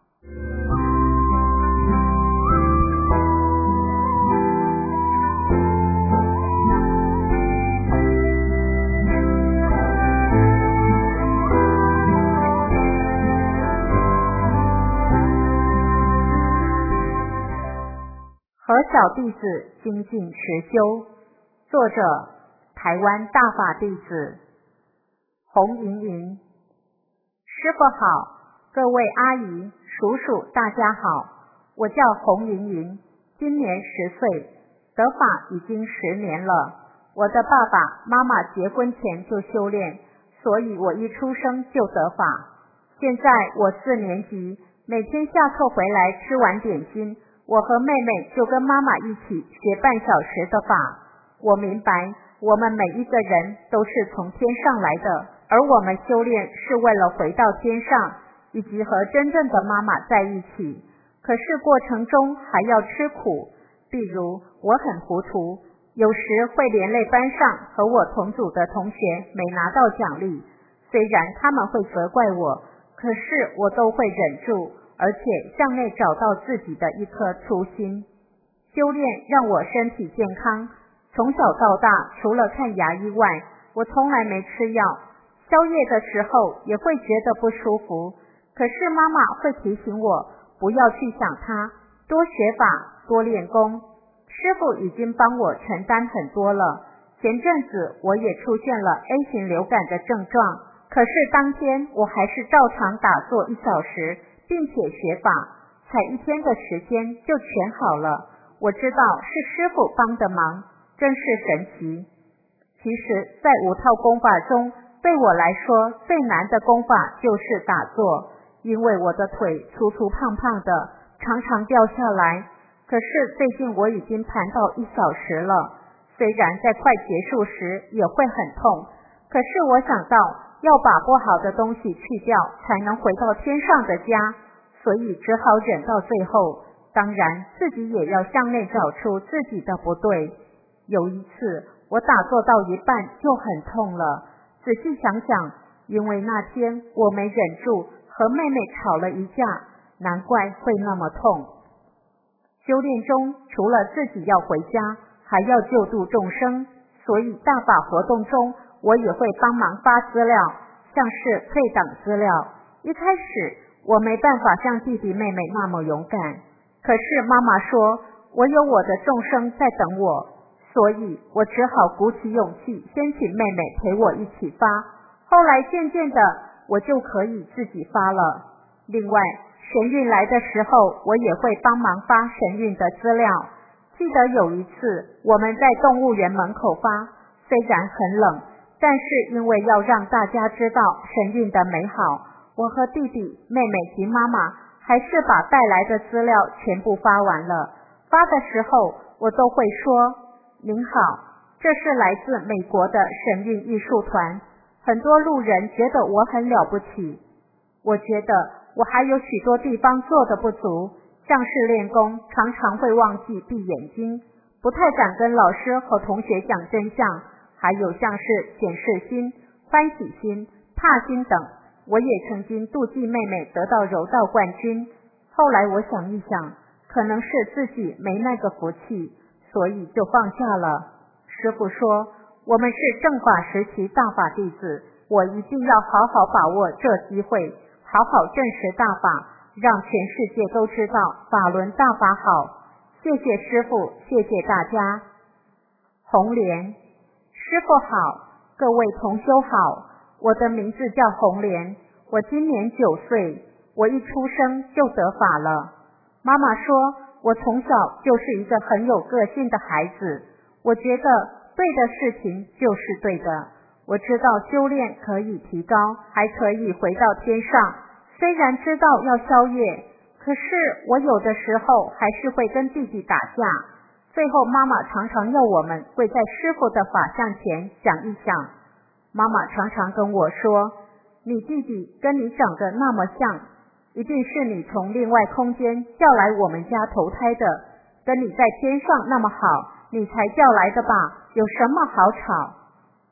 S2: 和小弟子精进持修，作者台湾大法弟子洪莹莹。师父好，各位阿姨叔叔大家好，我叫洪莹莹，今年十岁，得法已经十年了。我的爸爸妈妈结婚前就修炼，所以我一出生就得法。现在我四年级，每天下课回来吃完点心，我和妹妹就跟妈妈一起学半小时的法。我明白我们每一个人都是从天上来的，而我们修炼是为了回到天上，以及和真正的妈妈在一起。可是过程中还要吃苦，比如我很糊涂，有时会连累班上和我同组的同学没拿到奖励，虽然他们会责怪我，可是我都会忍住，而且向内找到自己的一颗初心。修炼让我身体健康，从小到大除了看牙医外，我从来没吃药，宵夜的时候也会觉得不舒服，可是妈妈会提醒我不要去想它，多学法，多练功。师父已经帮我承担很多了。前阵子我也出现了 A 型流感的症状，可是当天我还是照常打坐一小时，并且学法，才一天的时间就全好了。我知道是师父帮的忙，真是神奇。其实在五套功法中，对我来说最难的功法就是打坐，因为我的腿粗粗胖胖的，常常掉下来。可是最近我已经盘到一小时了，虽然在快结束时也会很痛，可是我想到要把不好的东西去掉，才能回到天上的家，所以只好忍到最后。当然自己也要向内找出自己的不对。有一次我打坐到一半就很痛了，仔细想想，因为那天我没忍住和妹妹吵了一架，难怪会那么痛。修炼中除了自己要回家，还要救度众生，所以大法活动中我也会帮忙发资料，像是退档资料。一开始我没办法像弟弟妹妹那么勇敢，可是妈妈说我有我的众生在等我，所以我只好鼓起勇气，先请妹妹陪我一起发。后来渐渐的我就可以自己发了。另外神韵来的时候，我也会帮忙发神韵的资料。记得有一次我们在动物园门口发，虽然很冷，但是因为要让大家知道神韵的美好，我和弟弟妹妹及妈妈还是把带来的资料全部发完了。发的时候我都会说，您好，这是来自美国的神韵艺术团，很多路人觉得我很了不起。我觉得我还有许多地方做得不足，像是练功常常会忘记闭眼睛，不太敢跟老师和同学讲真相，还有像是显示心、欢喜心、怕心等。我也曾经妒忌妹妹得到柔道冠军，后来我想一想，可能是自己没那个福气，所以就放下了。师父说我们是正法时期大法弟子，我一定要好好把握这机会，好好证实大法，让全世界都知道法轮大法好。谢谢师父，谢谢大家。红莲。师父好，各位同修好，我的名字叫红莲，我今年九岁，我一出生就得法了。妈妈说我从小就是一个很有个性的孩子，我觉得对的事情就是对的，我知道修炼可以提高，还可以回到天上，虽然知道要消业，可是我有的时候还是会跟弟弟打架。最后妈妈常常要我们跪在师父的法像前想一想。妈妈常常跟我说，你弟弟跟你长得那么像，一定是你从另外空间叫来我们家投胎的，跟你在天上那么好，你才叫来的吧，有什么好吵？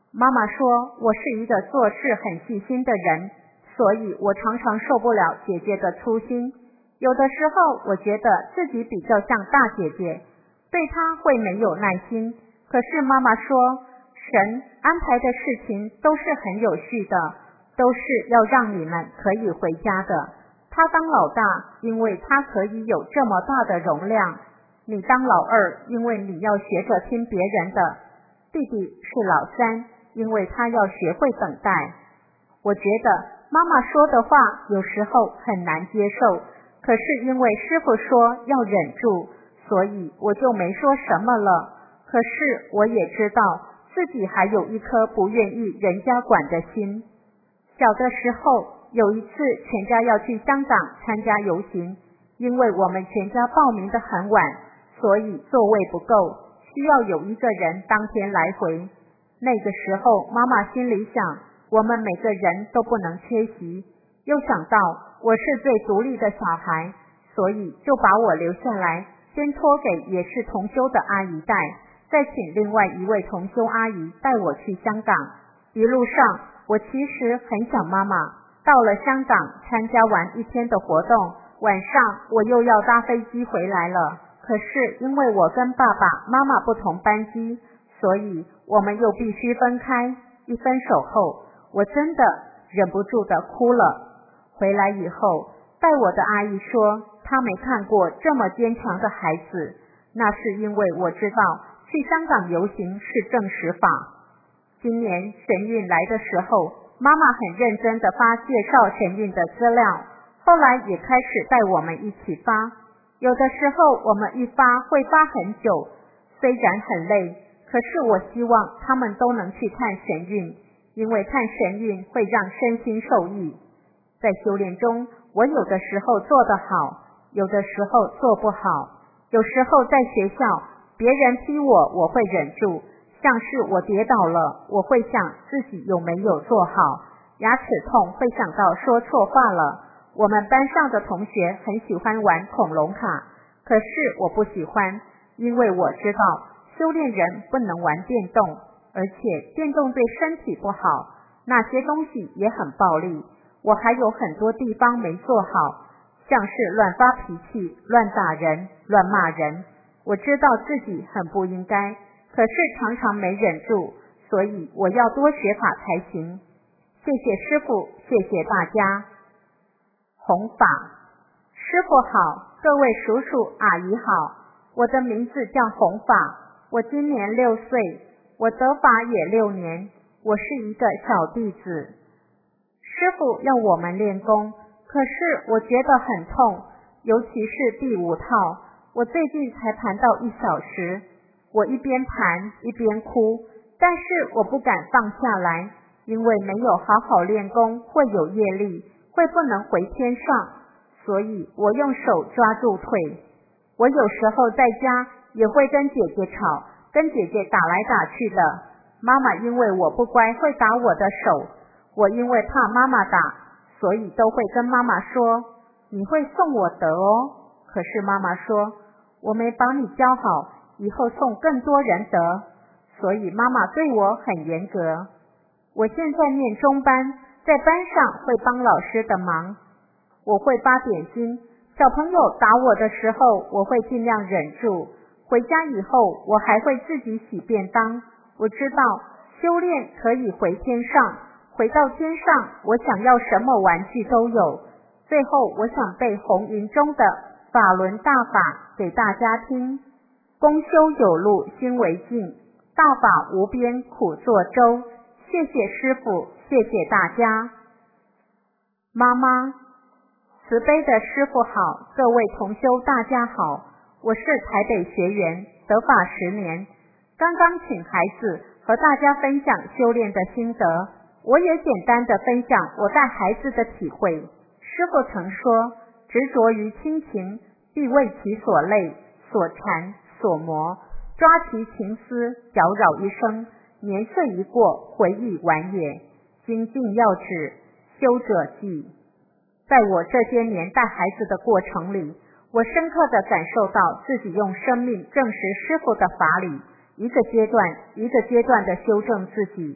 S2: 妈妈说我是一个做事很细心的人，所以我常常受不了姐姐的粗心。有的时候我觉得自己比较像大姐姐，对她会没有耐心。可是妈妈说，神安排的事情都是很有序的，都是要让你们可以回家的。他当老大，因为他可以有这么大的容量；你当老二，因为你要学着听别人的；弟弟是老三，因为他要学会等待。我觉得妈妈说的话有时候很难接受，可是因为师父说要忍住，所以我就没说什么了。可是我也知道自己还有一颗不愿意人家管的心。小的时候有一次全家要去香港参加游行，因为我们全家报名得很晚，所以座位不够，需要有一个人当天来回。那个时候妈妈心里想，我们每个人都不能缺席，又想到我是最独立的小孩，所以就把我留下来，先托给也是同修的阿姨带，再请另外一位同修阿姨带我去香港。一路上我其实很想妈妈。到了香港参加完一天的活动，晚上我又要搭飞机回来了。可是因为我跟爸爸妈妈不同班机，所以我们又必须分开。一分手后，我真的忍不住的哭了。回来以后，带我的阿姨说她没看过这么坚强的孩子，那是因为我知道去香港游行是正实法。今年神韵来的时候，妈妈很认真地发介绍神韵的资料，后来也开始带我们一起发。有的时候我们一发会发很久，虽然很累，可是我希望他们都能去看神韵，因为看神韵会让身心受益。在修炼中，我有的时候做得好，有的时候做不好，有时候在学校别人批我，我会忍住，像是我跌倒了，我会想自己有没有做好，牙齿痛会想到说错话了。我们班上的同学很喜欢玩恐龙卡，可是我不喜欢，因为我知道修炼人不能玩电动，而且电动对身体不好，那些东西也很暴力。我还有很多地方没做好，像是乱发脾气、乱打人、乱骂人。我知道自己很不应该，可是常常没忍住，所以我要多学法才行。谢谢师父，谢谢大家。弘法，师父好，各位叔叔阿姨好，我的名字叫弘法，我今年六岁，我得法也六年，我是一个小弟子。师父要我们练功，可是我觉得很痛，尤其是第五套，我最近才盘到一小时，我一边盘一边哭，但是我不敢放下来，因为没有好好练功会有业力，会不能回天上，所以我用手抓住腿。我有时候在家也会跟姐姐吵，跟姐姐打来打去的，妈妈因为我不乖会打我的手，我因为怕妈妈打，所以都会跟妈妈说，你会送我得哦。可是妈妈说，我没把你教好，以后送更多人得，所以妈妈对我很严格。我现在念中班，在班上会帮老师的忙，我会发点心，小朋友打我的时候我会尽量忍住，回家以后我还会自己洗便当。我知道修炼可以回天上，回到天上我想要什么玩具都有。最后我想背红云中的法轮大法给大家听，公修有路心为净，大法无边苦作舟。谢谢师父，谢谢大家。妈妈，慈悲的师父好，各位同修大家好，我是台北学员，得法十年，刚刚请孩子和大家分享修炼的心得，我也简单的分享我带孩子的体会。师父曾说，执着于亲情，必为其所累、所缠、所磨，抓其情思，搅扰一生，年岁一过，回忆晚也。精进要止，修者记。在我这些年带孩子的过程里，我深刻地感受到自己用生命证实师父的法理，一个阶段一个阶段地修正自己。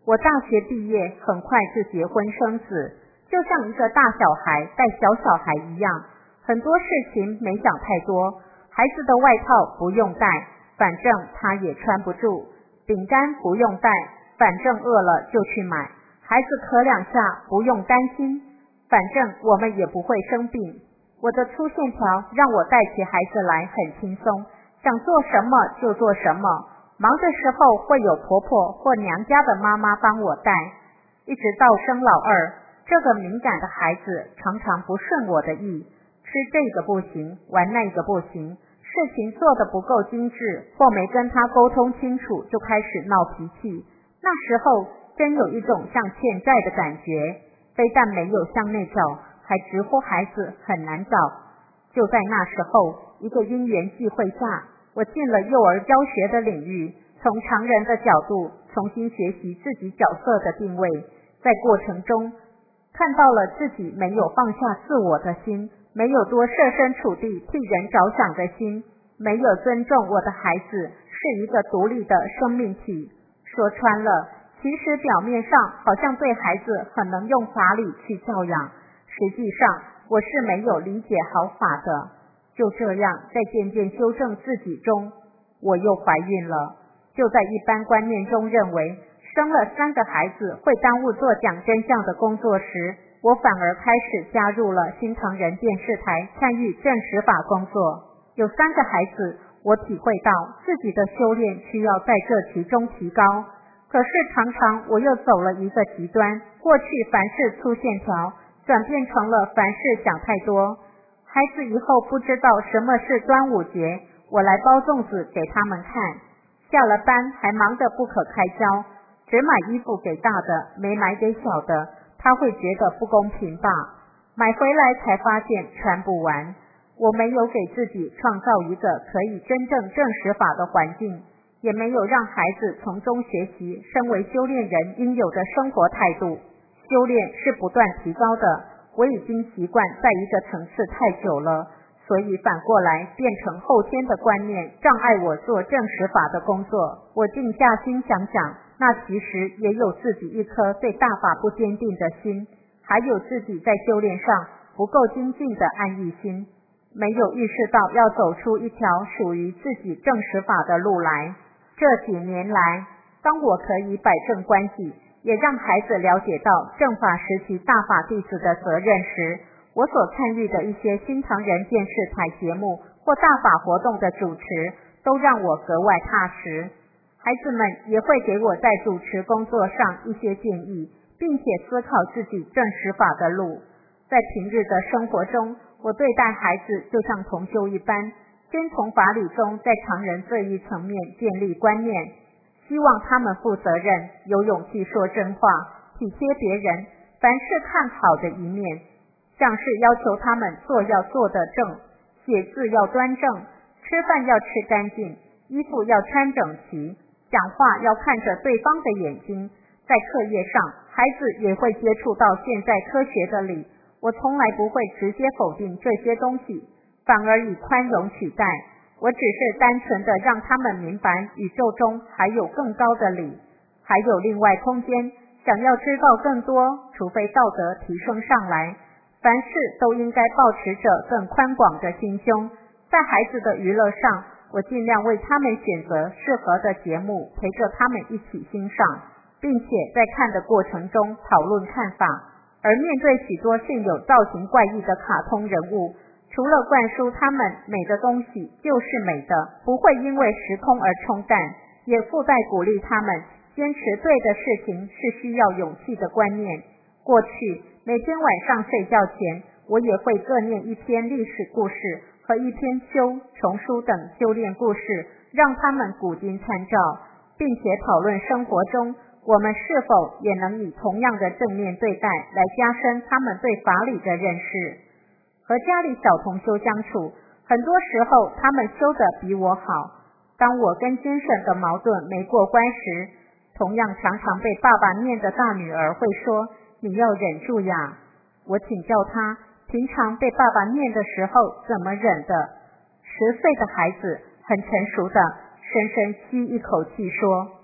S2: 我大学毕业很快就结婚生子，就像一个大小孩带小小孩一样，很多事情没想太多。孩子的外套不用带，反正他也穿不住；饼干不用带，反正饿了就去买；孩子咳两下不用担心，反正我们也不会生病。我的粗线条让我带起孩子来很轻松，想做什么就做什么，忙的时候会有婆婆或娘家的妈妈帮我带。一直到生老二，这个敏感的孩子常常不顺我的意，吃这个不行，玩那个不行，事情做得不够精致，或没跟他沟通清楚就开始闹脾气。那时候真有一种像欠债的感觉，非但没有向内找，还直呼孩子很难找。就在那时候，一个因缘际会下，我进了幼儿教学的领域，从常人的角度重新学习自己角色的定位，在过程中看到了自己没有放下自我的心，没有多设身处地替人着想的心，没有尊重我的孩子是一个独立的生命体。说穿了，其实表面上好像对孩子很能用法理去教养，实际上我是没有理解好法的。就这样，在渐渐修正自己中，我又怀孕了。就在一般观念中认为生了三个孩子会耽误做讲真相的工作时，我反而开始加入了新唐人电视台参与证实法工作。有三个孩子，我体会到自己的修炼需要在这其中提高，可是常常我又走了一个极端，过去凡事粗线条，转变成了凡事想太多。孩子以后不知道什么是端午节，我来包粽子给他们看，下了班还忙得不可开交，只买衣服给大的，没买给小的，他会觉得不公平吧？买回来才发现穿不完。我没有给自己创造一个可以真正证实法的环境，也没有让孩子从中学习身为修炼人应有的生活态度。修炼是不断提高的，我已经习惯在一个层次太久了，所以反过来变成后天的观念障碍我做证实法的工作。我静下心想想，那其实也有自己一颗对大法不坚定的心，还有自己在修炼上不够精进的安逸心，没有意识到要走出一条属于自己证实法的路来。这几年来，当我可以摆正关系，也让孩子了解到正法时期大法弟子的责任时，我所参与的一些新唐人电视台节目或大法活动的主持，都让我格外踏实。孩子们也会给我在主持工作上一些建议，并且思考自己证实法的路。在平日的生活中，我对待孩子就像同修一般，先从法理中在常人这一层面建立观念，希望他们负责任，有勇气说真话，体贴别人，凡事看好的一面，像是要求他们做要做得正，写字要端正，吃饭要吃干净，衣服要穿整齐，讲话要看着对方的眼睛。在课业上，孩子也会接触到现在科学的理，我从来不会直接否定这些东西，反而以宽容取代。我只是单纯的让他们明白宇宙中还有更高的理，还有另外空间，想要知道更多，除非道德提升上来，凡事都应该保持着更宽广的心胸。在孩子的娱乐上，我尽量为他们选择适合的节目，陪着他们一起欣赏，并且在看的过程中讨论看法。而面对许多现有造型怪异的卡通人物，除了灌输他们美的东西就是美的，不会因为时空而冲淡，也附带鼓励他们坚持对的事情是需要勇气的观念。过去每天晚上睡觉前，我也会各念一篇历史故事和一篇修重书等修炼故事，让他们古今参照，并且讨论生活中我们是否也能以同样的正面对待来加深他们对法理的认识。和家里小同修相处，很多时候他们修得比我好。当我跟先生的矛盾没过关时，同样常常被爸爸念的大女儿会说，你要忍住呀。我请教他，平常被爸爸念的时候怎么忍的？十岁的孩子很成熟的深深吸一口气说，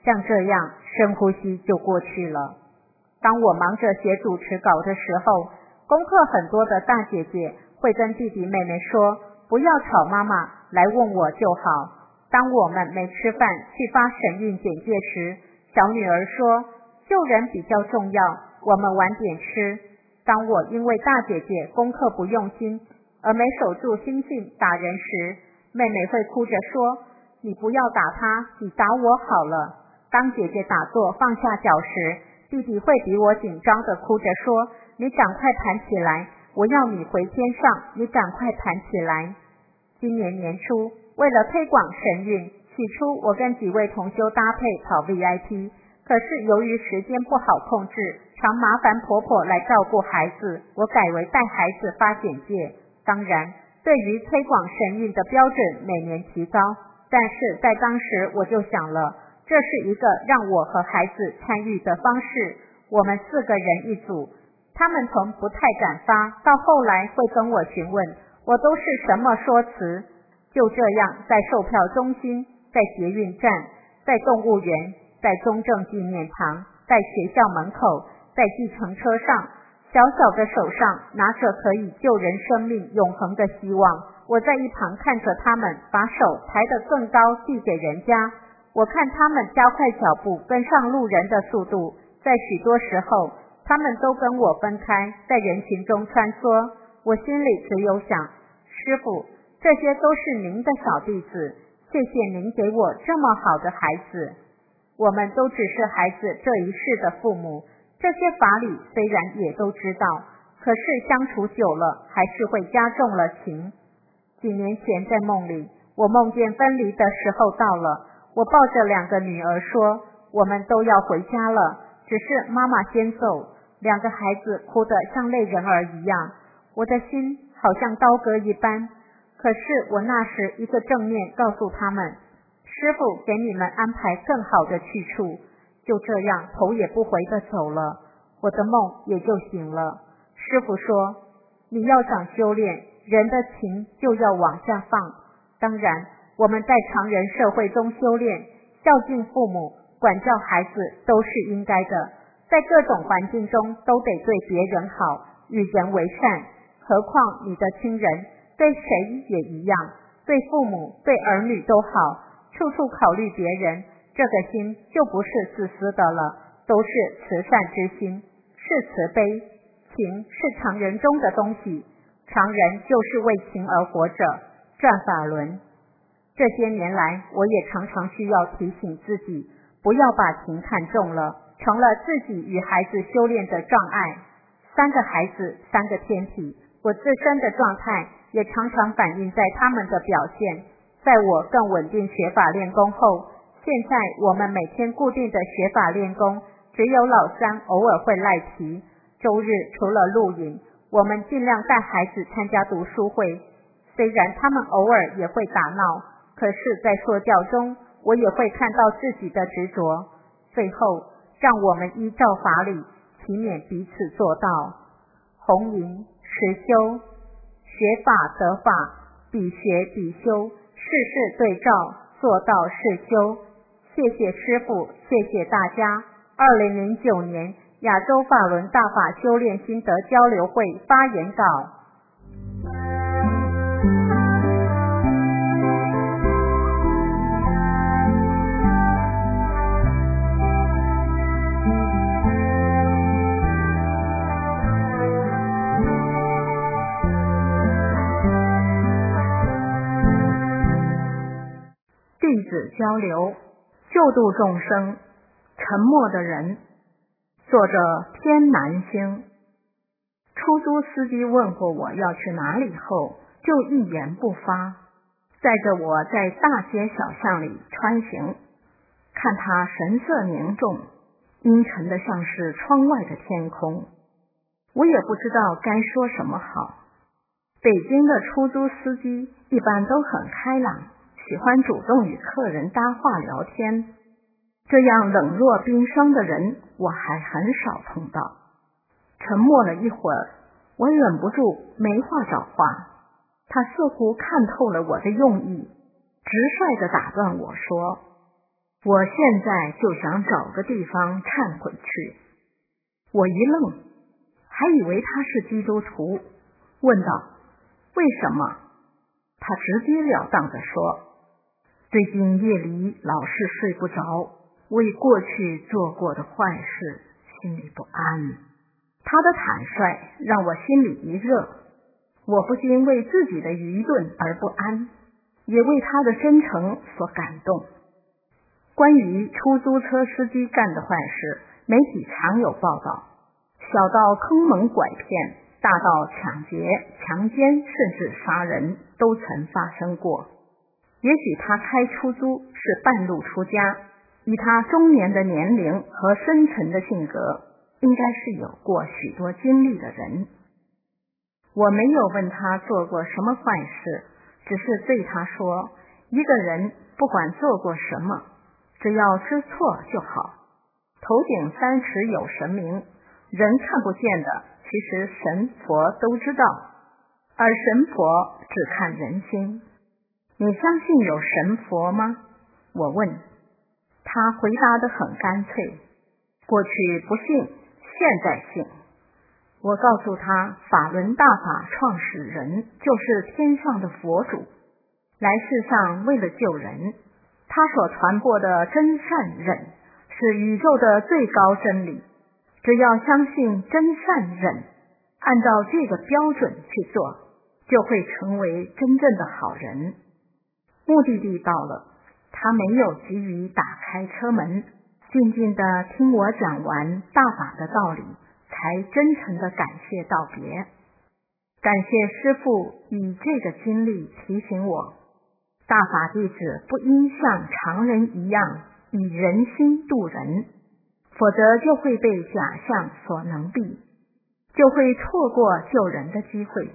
S2: 像这样深呼吸就过去了。当我忙着写主持稿的时候，功课很多的大姐姐会跟弟弟妹妹说，不要吵妈妈，来问我就好。当我们没吃饭去发神韵简介时，小女儿说救人比较重要，我们晚点吃。当我因为大姐姐功课不用心而没守住心性打人时，妹妹会哭着说，你不要打她，你打我好了。当姐姐打坐放下脚时，弟弟会比我紧张的哭着说，你赶快弹起来，我要你回天上，你赶快弹起来。今年年初，为了推广神韵，起初我跟几位同修搭配跑 V I P， 可是由于时间不好控制，常麻烦婆婆来照顾孩子，我改为带孩子发简介。当然，对于推广神韵的标准每年提高，但是在当时我就想了，这是一个让我和孩子参与的方式。我们四个人一组，他们从不太敢发，到后来会跟我询问，我都是什么说辞。就这样，在售票中心，在捷运站，在动物园，在中正纪念堂，在学校门口，在计程车上，小小的手上拿着可以救人生命永恒的希望。我在一旁看着他们把手抬得更高递给人家，我看他们加快脚步跟上路人的速度，在许多时候他们都跟我分开，在人群中穿梭。我心里只有想，师父，这些都是您的小弟子，谢谢您给我这么好的孩子。我们都只是孩子这一世的父母，这些法理虽然也都知道，可是相处久了还是会加重了情。几年前在梦里，我梦见分离的时候到了，我抱着两个女儿说，我们都要回家了，只是妈妈先走。两个孩子哭得像泪人儿一样，我的心好像刀割一般。可是我那时一个正念告诉他们，师父给你们安排更好的去处。就这样头也不回地走了，我的梦也就醒了。师父说，你要想修炼，人的情就要往下放。当然，我们在常人社会中修炼，孝敬父母，管教孩子都是应该的，在各种环境中都得对别人好，与人为善。何况你的亲人，对谁也一样，对父母对儿女都好，处处考虑别人，这个心就不是自私的了，都是慈善之心，是慈悲。情是常人中的东西，常人就是为情而活着，转法轮。这些年来，我也常常需要提醒自己，不要把情看重了，成了自己与孩子修炼的障碍。三个孩子，三个天体，我自身的状态也常常反映在他们的表现。在我更稳定学法练功后，现在我们每天固定的学法练功，只有老三偶尔会赖皮。周日除了录影，我们尽量带孩子参加读书会，虽然他们偶尔也会打闹，可是在说教中，我也会看到自己的执着。最后，让我们依照法理，祈勉彼此做到。红云实修，学法得法，比学比修，事事对照，做到是修。谢谢师父，谢谢大家。二零零九年亚洲法轮大法修炼心得交流会发言稿。
S4: 弟子交流，救度众生，沉默的人。作者天南星。出租司机问过我要去哪里后，就一言不发，载着我在大街小巷里穿行。看他神色凝重，阴沉的像是窗外的天空，我也不知道该说什么好。北京的出租司机一般都很开朗，喜欢主动与客人搭话聊天，这样冷若冰霜的人我还很少碰到。沉默了一会儿，我忍不住没话找话，他似乎看透了我的用意，直率地打断我说， 我现在就想找个地方忏悔去。我一愣，还以为他是基督徒，问道：为什么？他直截了当地说：最近夜里老是睡不着，为过去做过的坏事心里不安。他的坦率让我心里一热，我不禁为自己的愚钝而不安，也为他的真诚所感动。关于出租车司机干的坏事，媒体常有报道，小到坑蒙拐骗，大到抢劫、强奸，甚至杀人，都曾发生过。也许他开出租是半路出家，以他中年的年龄和深沉的性格，应该是有过许多经历的人。我没有问他做过什么坏事，只是对他说，一个人不管做过什么，只要知错就好。头顶三尺有神明，人看不见的，其实神佛都知道，而神佛只看人心。你相信有神佛吗？我问。他回答得很干脆，过去不信，现在信。我告诉他，法轮大法创始人就是天上的佛祖，来世上为了救人，他所传播的真善忍是宇宙的最高真理，只要相信真善忍，按照这个标准去做，就会成为真正的好人。目的地到了，他没有急于打开车门，静静地听我讲完大法的道理，才真诚地感谢道别。感谢师父以这个经历提醒我，大法弟子不应像常人一样以人心度人，否则就会被假象所蒙蔽，就会错过救人的机会。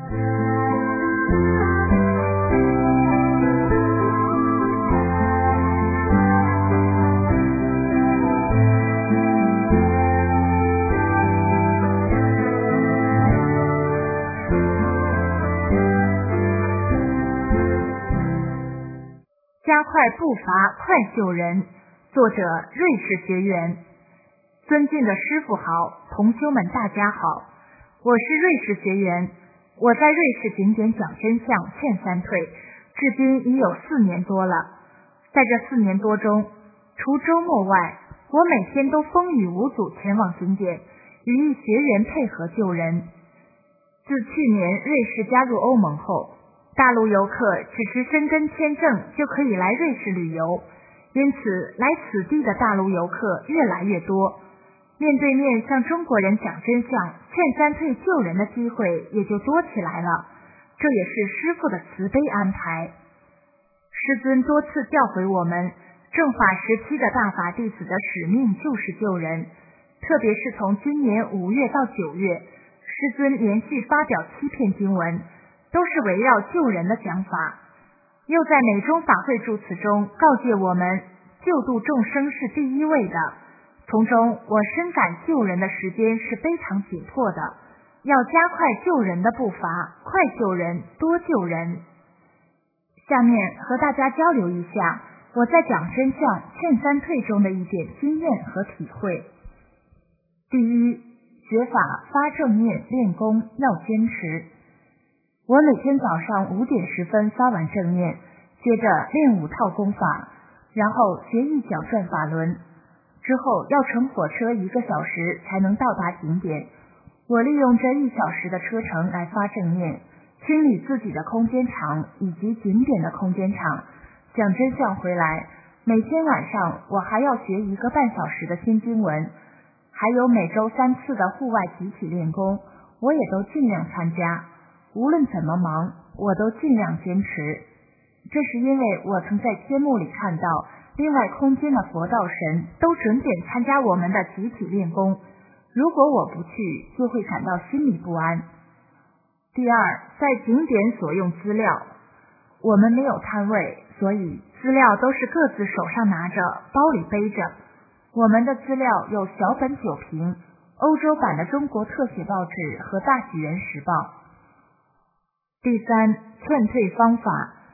S2: 加快步伐，快救人。作者：瑞士学员。尊敬的师父好，同修们大家好，我是瑞士学员。我在瑞士景点讲真相劝三退，至今已有四年多了。在这四年多中，除周末外，我每天都风雨无阻前往景点，与一学员配合救人。自去年瑞士加入欧盟后，大陆游客只持申根签证就可以来瑞士旅游，因此来此地的大陆游客越来越多，面对面向中国人讲真相劝三退救人的机会也就多起来了，这也是师父的慈悲安排。师尊多次教诲我们，正法时期的大法弟子的使命就是救人，特别是从今年五月到九月，师尊连续发表七篇经文，都是围绕救人的讲法，又在美中法会祝词中告诫我们，救度众生是第一位的。从中我深感救人的时间是非常紧迫的，要加快救人的步伐，快救人，多救人。下面和大家交流一下我在讲真相劝三退中的一点经验和体会。第一，学法发正念练功要坚持。我每天早上五点十分发完正念，接着练五套功法，然后学一脚转法轮，之后要乘火车一个小时才能到达景点。我利用这一小时的车程来发正念，清理自己的空间场以及景点的空间场。讲真相回来，每天晚上我还要学一个半小时的新经文，还有每周三次的户外集体练功，我也都尽量参加。无论怎么忙，我都尽量坚持。这是因为我曾在天幕里看到另外空间的佛道神都准点参加我们的集体练功，如果我不去，就会感到心里不安。第二，在景点所用资料，我们没有摊位，所以资料都是各自手上拿着，包里背着。我们的资料有小本酒瓶、欧洲版的中国特写报纸和大纪元时报。第三，劝退方法。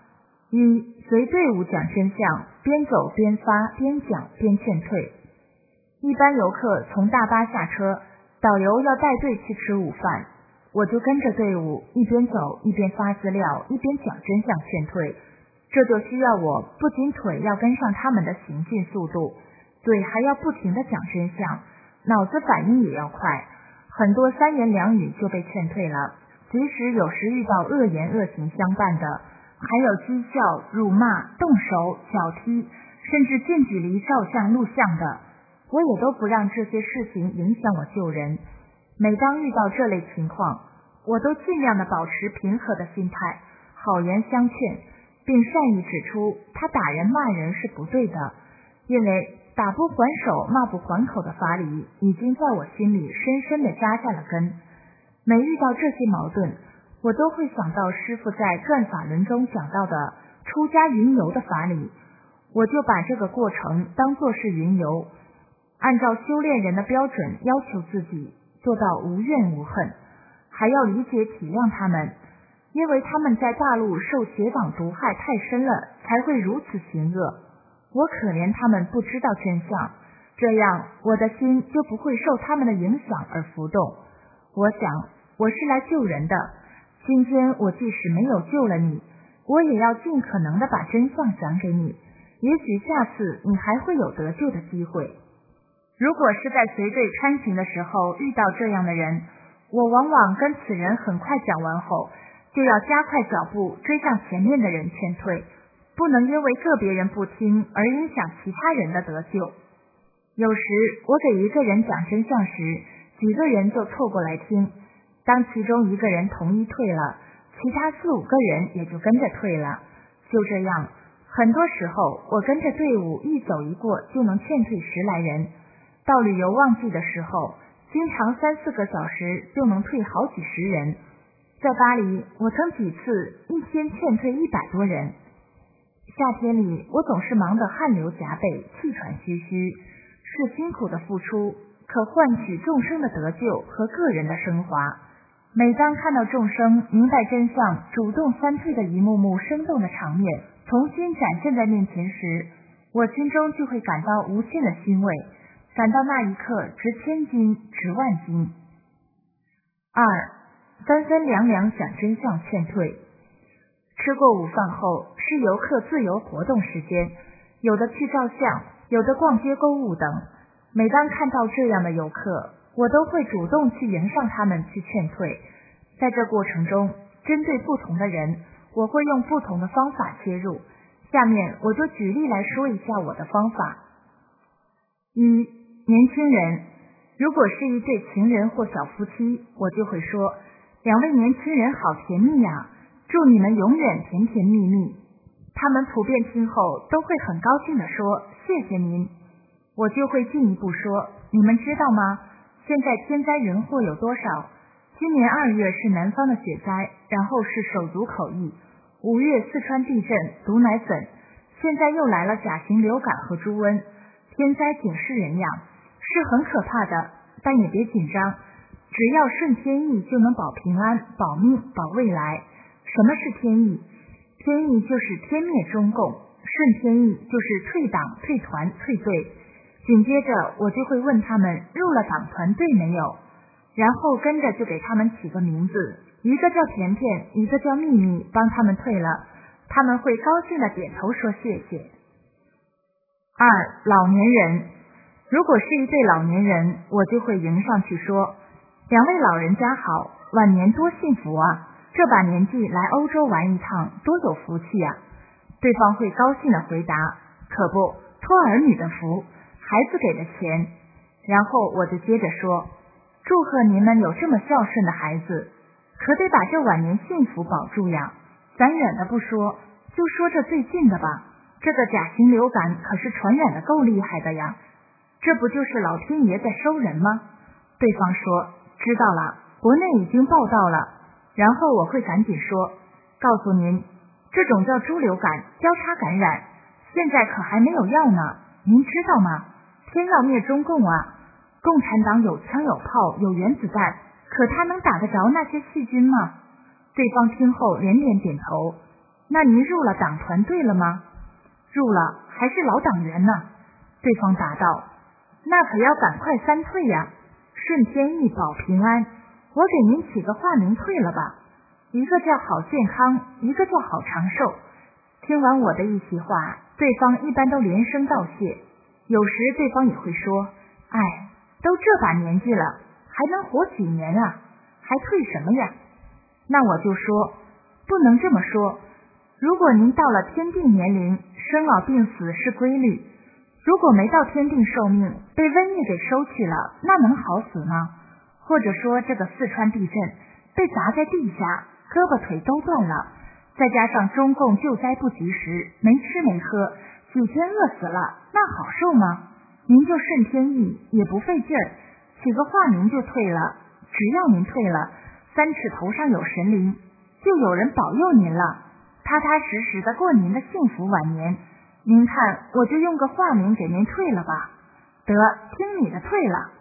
S4: 一、随队伍讲真相，边走边发，边讲边劝退。一般游客从大巴下车，导游要带队去吃午饭，我就跟着队伍一边走一边发资料，一边讲真相劝退。这就需要我不仅腿要跟上他们的行进速度，嘴还要不停地讲真相，脑子反应也要快，很多三言两语就被劝退了。即使有时遇到恶言恶行相伴的，还有讥笑、辱骂、动手、脚踢，甚至近距离照相录像的，我也都不让这些事情影响我救人。每当遇到这类情况，我都尽量的保持平和的心态，好言相劝，并善意指出他打人骂人是不对的，因为打不还手骂不还口的法理已经在我心里深深的扎下了根。每遇到这些矛盾，我都会想到师父在转法轮中讲到的出家云游的法理，我就把这个过程当作是云游，按照修炼人的标准要求自己做到无怨无恨，还要理解体谅他们，因为他们在大陆受邪党毒害太深了，才会如此行恶。我可怜他们不知道真相，这样我的心就不会受他们的影响而浮动。我想我是来救人的，今天我即使没有救了你，我也要尽可能的把真相讲给你，也许下次你还会有得救的机会。如果是在随队穿行的时候遇到这样的人，我往往跟此人很快讲完后，就要加快脚步追上前面的人劝退，不能因为个别人不听而影响其他人的得救。有时我给一个人讲真相时，几个人就凑过来听，当其中一个人同意退了，其他四五个人也就跟着退了。就这样，很多时候我跟着队伍一走一过就能劝退十来人。到旅游旺季的时候，经常三四个小时就能退好几十人。在巴黎，我曾几次一天劝退一百多人。夏天里，我总是忙得汗流浃背，气喘吁吁，是辛苦的付出，可换取众生的得救和个人的升华。每当看到众生明白真相，主动三退的一幕幕生动的场面重新展现在面前时，我心中就会感到无限的欣慰，感到那一刻值千金，值万金。二、三三两两讲真相劝退。吃过午饭后是游客自由活动时间，有的去照相，有的逛街购物等。每当看到这样的游客，我都会主动去迎上他们去劝退。在这过程中，针对不同的人，我会用不同的方法切入。下面我就举例来说一下我的方法。一、年轻人，如果是一对情人或小夫妻，我就会说，两位年轻人好甜蜜呀，祝你们永远甜甜蜜蜜。他们普遍听后都会很高兴地说，谢谢您。我就会进一步说，你们知道吗？现在天灾人祸有多少？今年二月是南方的雪灾，然后是手足口疫，五月四川地震、毒奶粉，现在又来了甲型流感和猪瘟，天灾警示人呀，是很可怕的，但也别紧张，只要顺天意就能保平安、保命、保未来。什么是天意？天意就是天灭中共，顺天意就是退党、退团、退队。紧接着我就会问他们入了党团队没有，然后跟着就给他们起个名字，一个叫甜甜，一个叫秘密，帮他们退了，他们会高兴的点头说谢谢。二、老年人，如果是一对老年人，我就会迎上去说，两位老人家好，晚年多幸福啊，这把年纪来欧洲玩一趟，多有福气啊。对方会高兴的回答，可不，托儿女的福，孩子给的钱。然后我就接着说，祝贺你们有这么孝顺的孩子，可得把这晚年幸福保住呀。咱远的不说，就说这最近的吧，这个甲型流感可是传染的够厉害的呀，这不就是老天爷在收人吗？对方说，知道了，国内已经报道了。然后我会赶紧说，告诉您，这种叫猪流感交叉感染，现在可还没有药呢，您知道吗？天要灭中共啊！共产党有枪有炮有原子弹，可他能打得着那些细菌吗？对方听后连连点头。 那您入了党团队了吗？入了，还是老党员呢。对方答道，那可要赶快三退呀，顺天意保平安，我给您起个化名退了吧，一个叫好健康，一个叫好长寿。听完我的一席话，对方一般都连声道谢，有时对方也会说，哎，都这把年纪了，还能活几年啊，还退什么呀？那我就说，不能这么说，如果您到了天定年龄，生老病死是规律，如果没到天定寿命，被瘟疫给收去了，那能好死吗？或者说这个四川地震，被砸在地下，胳膊腿都断了，再加上中共救灾不及时，没吃没喝，几天饿死了，那好受吗？您就顺天意，也不费劲儿，起个化名就退了，只要您退了，三尺头上有神灵，就有人保佑您了，踏踏实实的过您的幸福晚年。您看，我就用个化名给您退了吧。得，听你的退了。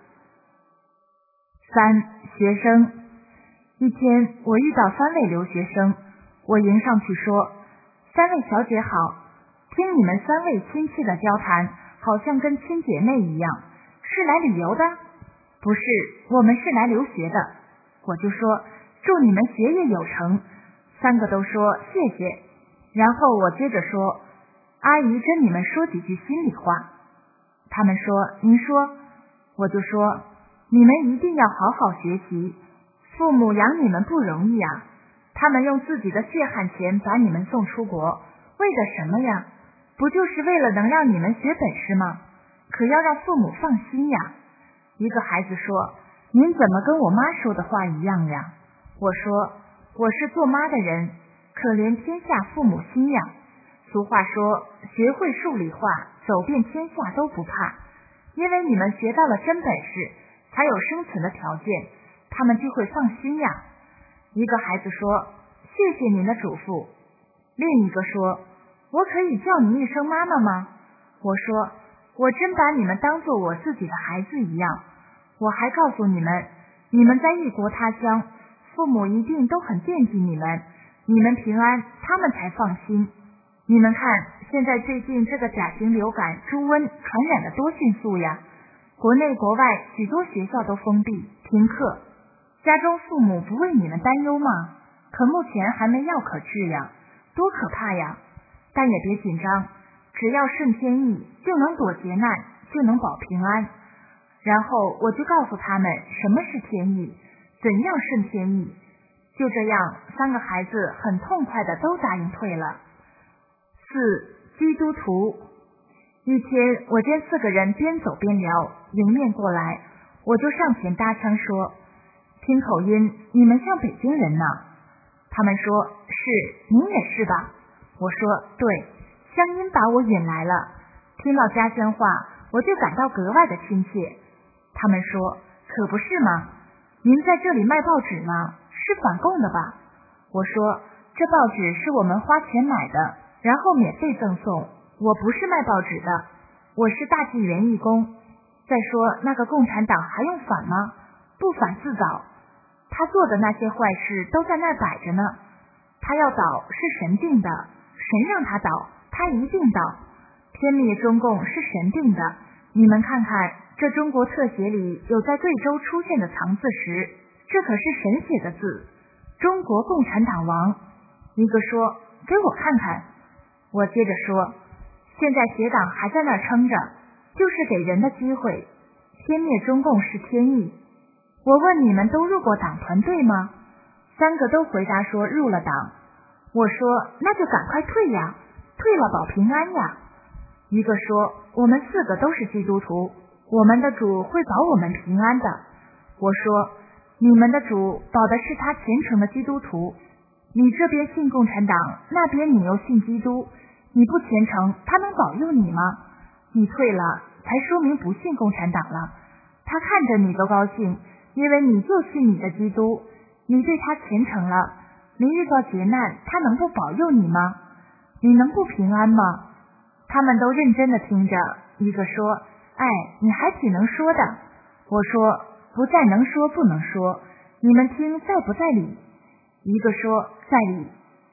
S4: 三，学生。一天，我遇到三位留学生，我迎上去说，三位小姐好，听你们三位亲切的交谈，好像跟亲姐妹一样，是来旅游的？不是，我们是来留学的。我就说，祝你们学业有成。三个都说谢谢。然后我接着说，阿姨跟你们说几句心里话。他们说，您说。我就说，你们一定要好好学习，父母养你们不容易啊，他们用自己的血汗钱把你们送出国，为的什么呀？不就是为了能让你们学本事吗？可要让父母放心呀。一个孩子说，您怎么跟我妈说的话一样呀？我说，我是做妈的人，可怜天下父母心呀。俗话说，学会数理化，走遍天下都不怕，因为你们学到了真本事，才有生存的条件，他们就会放心呀。一个孩子说，谢谢您的嘱咐。另一个说，我可以叫您一声妈妈吗？我说，我真把你们当作我自己的孩子一样。我还告诉你们，你们在异国他乡，父母一定都很惦记你们，你们平安，他们才放心。你们看，现在最近这个甲型流感、猪瘟传染的多迅速呀！国内国外许多学校都封闭停课，家中父母不为你们担忧吗？可目前还没药可治呀，多可怕呀！但也别紧张，只要顺天意，就能躲劫难，就能保平安。然后我就告诉他们什么是天意，怎样顺天意。就这样，三个孩子很痛快的都答应退了。四，基督徒。一天，我见四个人边走边聊，迎面过来，我就上前搭腔说，听口音，你们像北京人呢。他们说，是，您也是吧？我说，对，乡音把我引来了，听到家乡话，我就感到格外的亲切。他们说，可不是吗？您在这里卖报纸呢，是反共的吧？我说，这报纸是我们花钱买的，然后免费赠送，我不是卖报纸的，我是大纪元义工。再说那个共产党还用反吗？不反自倒，他做的那些坏事都在那儿摆着呢。他要倒是神定的，神让他倒，他一定倒。天灭中共是神定的，你们看看这中国特写里有在贵州出现的藏字石，这可是神写的字，中国共产党亡。一个说，给我看看。我接着说，现在邪党还在那儿撑着，就是给人的机会，天灭中共是天意。我问你们都入过党团队吗？三个都回答说入了党。我说，那就赶快退呀，退了保平安呀。一个说，我们四个都是基督徒，我们的主会保我们平安的。我说，你们的主保的是他虔诚的基督徒，你这边信共产党，那边你又信基督，你不虔诚，他能保佑你吗？你退了，才说明不信共产党了。他看着你都高兴，因为你就信你的基督，你对他虔诚了，你遇到劫难，他能不保佑你吗？你能不平安吗？他们都认真的听着。一个说，哎，你还挺能说的。我说，不在能说不能说，你们听在不在理？一个说，在理。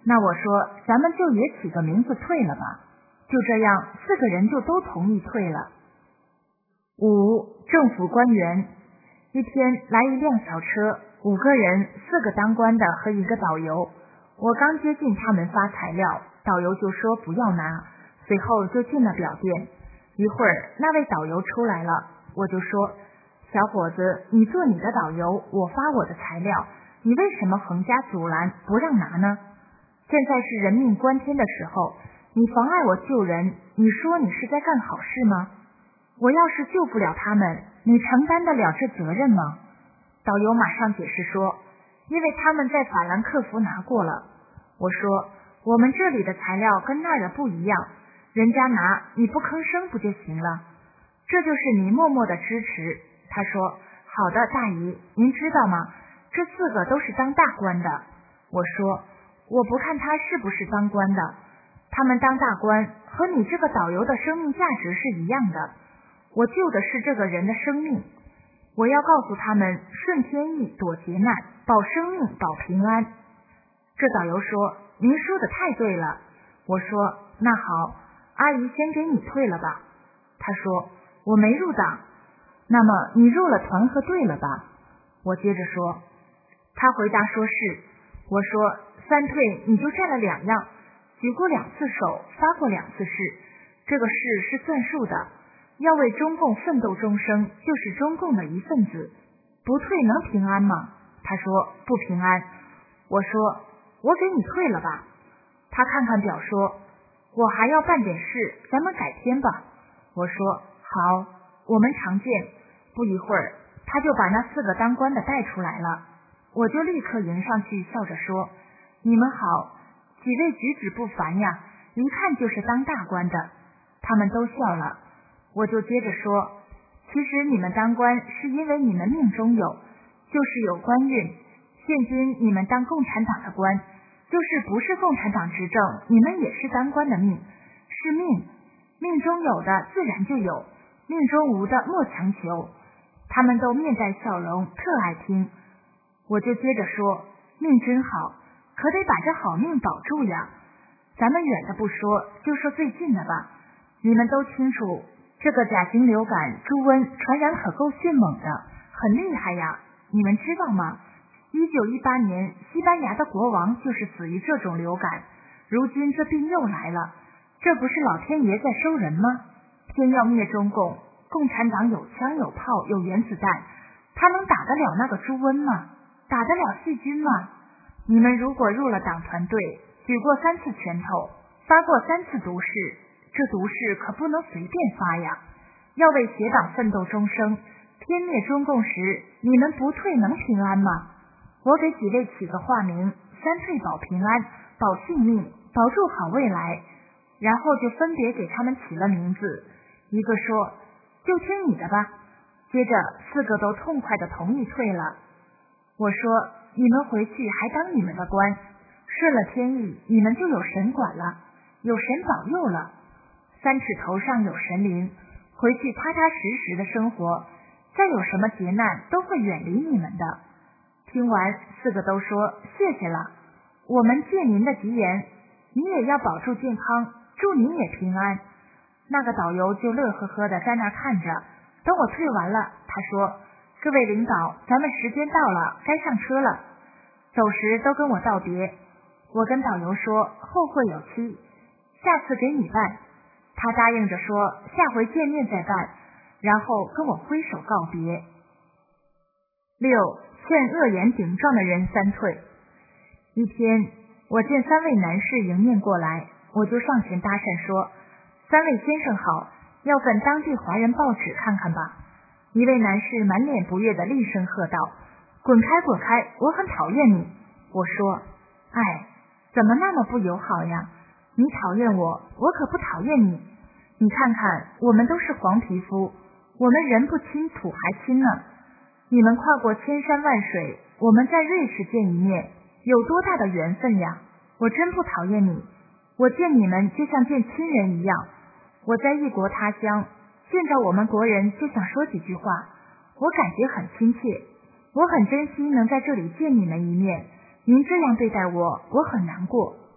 S4: 那我说咱们就也起个名字退了吧。就这样，四个人就都同意退了。五、政府官员。一天来一辆小车，五个人，四个当官的和一个导游。我刚接近他们发材料，导游就说不要拿，随后就进了表店。一会儿那位导游出来了，我就说，小伙子，你做你的导游，我发我的材料，你为什么横加阻拦不让拿呢？现在是人命关天的时候，你妨碍我救人，你说你是在干好事吗？我要是救不了他们，你承担得了这责任吗？导游马上解释说，因为他们在法兰克福拿过了。我说，我们这里的材料跟那儿的不一样，人家拿你不吭声不就行了？这就是你默默的支持。他说，好的，大姨，您知道吗？这四个都是当大官的。我说，我不看他是不是当官的，他们当大官和你这个导游的生命价值是一样的。我救的是这个人的生命，我要告诉他们顺天意躲劫难，保生命保平安。这导游说，您说的太对了。我说，那好，阿姨先给你退了吧。他说，我没入党。那么你入了团和队了吧？我接着说。他回答说是。我说，三退你就占了两样，举过两次手，发过两次誓，这个誓是算数的，要为中共奋斗终生，就是中共的一份子，不退能平安吗？他说不平安。我说，我给你退了吧。他看看表说，我还要办点事，咱们改天吧。我说好，我们常见。不一会儿，他就把那四个当官的带出来了，我就立刻迎上去，笑着说，你们好，几位举止不凡呀，一看就是当大官的。他们都笑了。我就接着说，其实你们当官是因为你们命中有，就是有官运，现今你们当共产党的官，就是不是共产党执政，你们也是当官的命，是命，命中有的自然就有，命中无的莫强求。他们都面带笑容，特爱听。我就接着说，命真好，可得把这好命保住呀。咱们远的不说，就说最近的吧。你们都清楚，这个甲型流感、猪瘟传染可够迅猛的，很厉害呀。你们知道吗？一九一八年，西班牙的国王就是死于这种流感。如今这病又来了，这不是老天爷在收人吗？偏要灭中共，共产党有枪有炮有原子弹，他能打得了那个猪瘟吗？打得了细菌吗？你们如果入了党团队，举过三次拳头，发过三次毒誓，这毒誓可不能随便发呀，要为邪党奋斗终生。天灭中共时，你们不退能平安吗？我给几位起个化名，三退保平安，保性命，保住好未来。然后就分别给他们起了名字，一个说就听你的吧。接着四个都痛快的同意退了。我说，你们回去还当你们的官，顺了天意，你们就有神管了，有神保佑了。三尺头上有神灵，回去踏踏实实的生活，再有什么劫难都会远离你们的。听完，四个都说谢谢了，我们借您的吉言，你也要保住健康，祝你也平安。那个导游就乐呵呵的在那看着。等我退完了，他说，各位领导，咱们时间到了，该上车了。走时都跟我道别。我跟导游说，后会有期，下次给你办。他答应着说，下回见面再办，然后跟我挥手告别。六，欠恶言顶撞的人三退。一天，我见三位男士迎面过来，我就上前搭讪说，三位先生好，要本当地华人报纸看看吧。一位男士满脸不悦的厉声喝道，滚开滚开，我很讨厌你。我说，哎，怎么那么不友好呀？你讨厌我，我可不讨厌你。你看看，我们都是黄皮肤，我们人不亲土还亲呢。你们跨过千山万水，我们在瑞士见一面，有多大的缘分呀？我真不讨厌你，我见你们就像见亲人一样。我在异国他乡，见着我们国人就想说几句话，我感觉很亲切，我很珍惜能在这里见你们一面。您这样对待我，我很难过。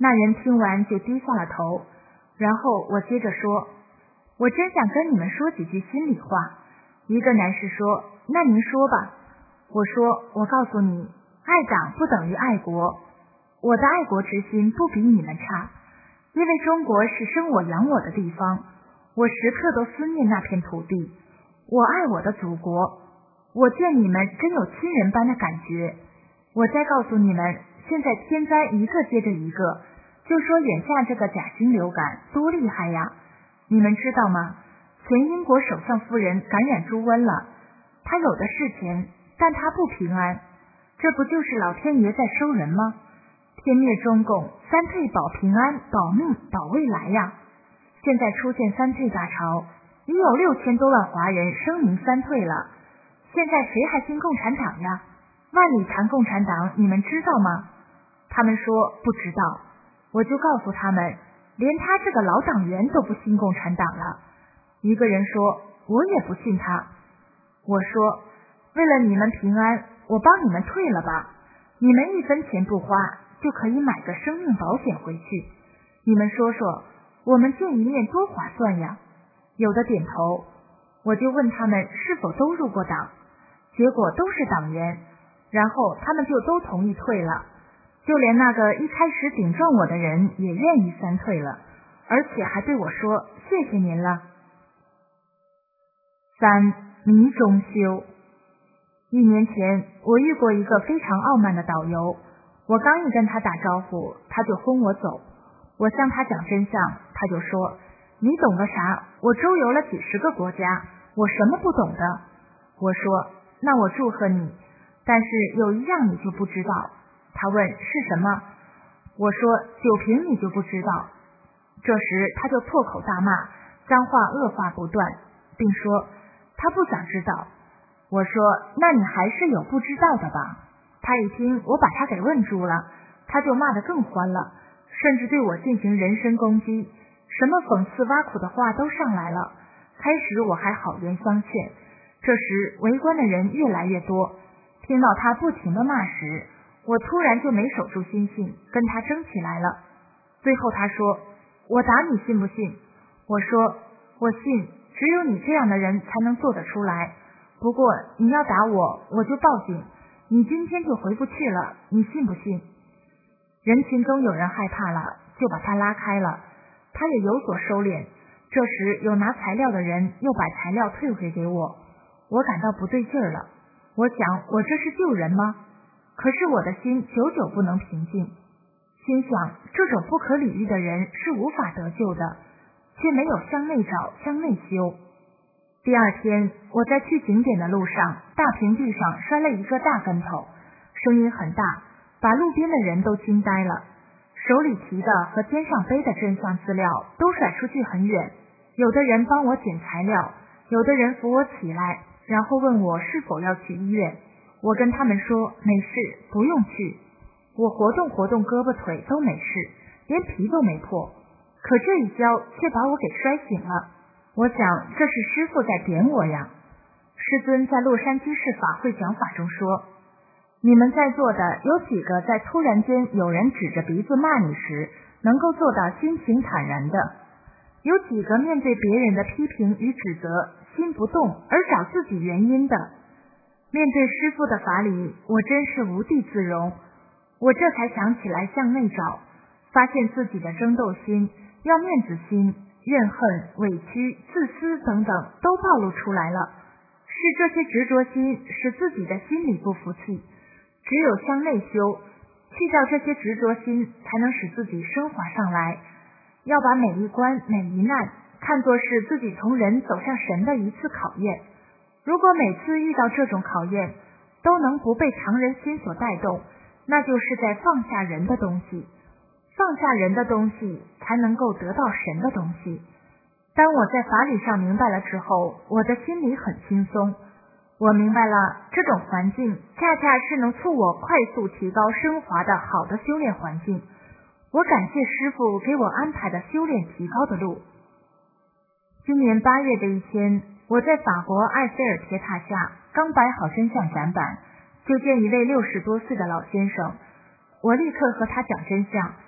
S5: 那人听完就低下了头，然后我接着说，我真想跟你们说几句心里话。一个男士说，那您说吧。我说，我告诉你，爱党不等于爱国，我的爱国之心不比你们差，因为中国是生我养我的地方，我时刻都思念那片土地，我爱我的祖国，我见你们真有亲人般的感觉。我再告诉你们，现在天灾一个接着一个，就说眼下这个甲型流感多厉害呀！你们知道吗？前英国首相夫人感染猪瘟了，她有的是钱，但她不平安，这不就是老天爷在收人吗？天灭中共，三退保平安，保命，保未来呀！现在出现三退大潮，已有六千多万华人声明三退了，现在谁还信共产党呀？万里谈共产党，你们知道吗？他们说不知道，我就告诉他们，连他这个老党员都不信共产党了。一个人说，我也不信他。我说，为了你们平安，我帮你们退了吧，你们一分钱不花，就可以买个生命保险回去。你们说说，我们见一面多划算呀！有的点头，我就问他们是否都入过党，结果都是党员，然后他们就都同意退了，就连那个一开始顶撞我的人也愿意三退了，而且还对我说谢谢您了。三，迷中修。一年前，我遇过一个非常傲慢的导游，我刚一跟他打招呼，他就轰我走。我向他讲真相，他就说，你懂个啥？我周游了几十个国家，我什么不懂的？我说，那我祝贺你，但是有一样你就不知道。他问是什么？我说酒瓶你就不知道。这时他就破口大骂，脏话恶话不断，并说他不想知道。我说那你还是有不知道的吧。他一听我把他给问住了，他就骂得更欢了，甚至对我进行人身攻击，什么讽刺挖苦的话都上来了。开始我还好言相劝，这时围观的人越来越多，听到他不停的骂时，我突然就没守住心性，跟他争起来了。最后他说，我打你信不信？我说我信，只有你这样的人才能做得出来，不过你要打我，我就报警，你今天就回不去了，你信不信？人群中有人害怕了，就把他拉开了，他也有所收敛。这时有拿材料的人又把材料退回给我，我感到不对劲儿了。我想我这是救人吗？可是我的心久久不能平静，心想这种不可理喻的人是无法得救的，却没有向内找向内修。第二天我在去景点的路上，大平地上摔了一个大跟头，声音很大，把路边的人都惊呆了，手里提的和肩上背的真相资料都甩出去很远，有的人帮我捡材料，有的人扶我起来，然后问我是否要去医院。我跟他们说没事，不用去。我活动活动胳膊腿都没事，连皮都没破，可这一跤却把我给摔醒了。我想这是师父在点我呀。师尊在洛杉矶市法会讲法中说，你们在座的有几个在突然间有人指着鼻子骂你时能够做到心情坦然的？有几个面对别人的批评与指责心不动而找自己原因的？面对师父的法理，我真是无地自容。我这才想起来向内找，发现自己的争斗心、要面子心、怨恨、委屈、自私等等都暴露出来了。是这些执着心使自己的心里不服气，只有向内修，去掉这些执着心，才能使自己升华上来。要把每一关每一难看作是自己从人走向神的一次考验。如果每次遇到这种考验都能不被常人心所带动，那就是在放下人的东西，放下人的东西才能够得到神的东西。当我在法理上明白了之后，我的心里很轻松。我明白了，这种环境恰恰是能促我快速提高升华的好的修炼环境。我感谢师父给我安排的修炼提高的路。今年八月的一天，我在法国埃菲尔铁塔下刚摆好真相展板，就见一位六十多岁的老先生。我立刻和他讲真相，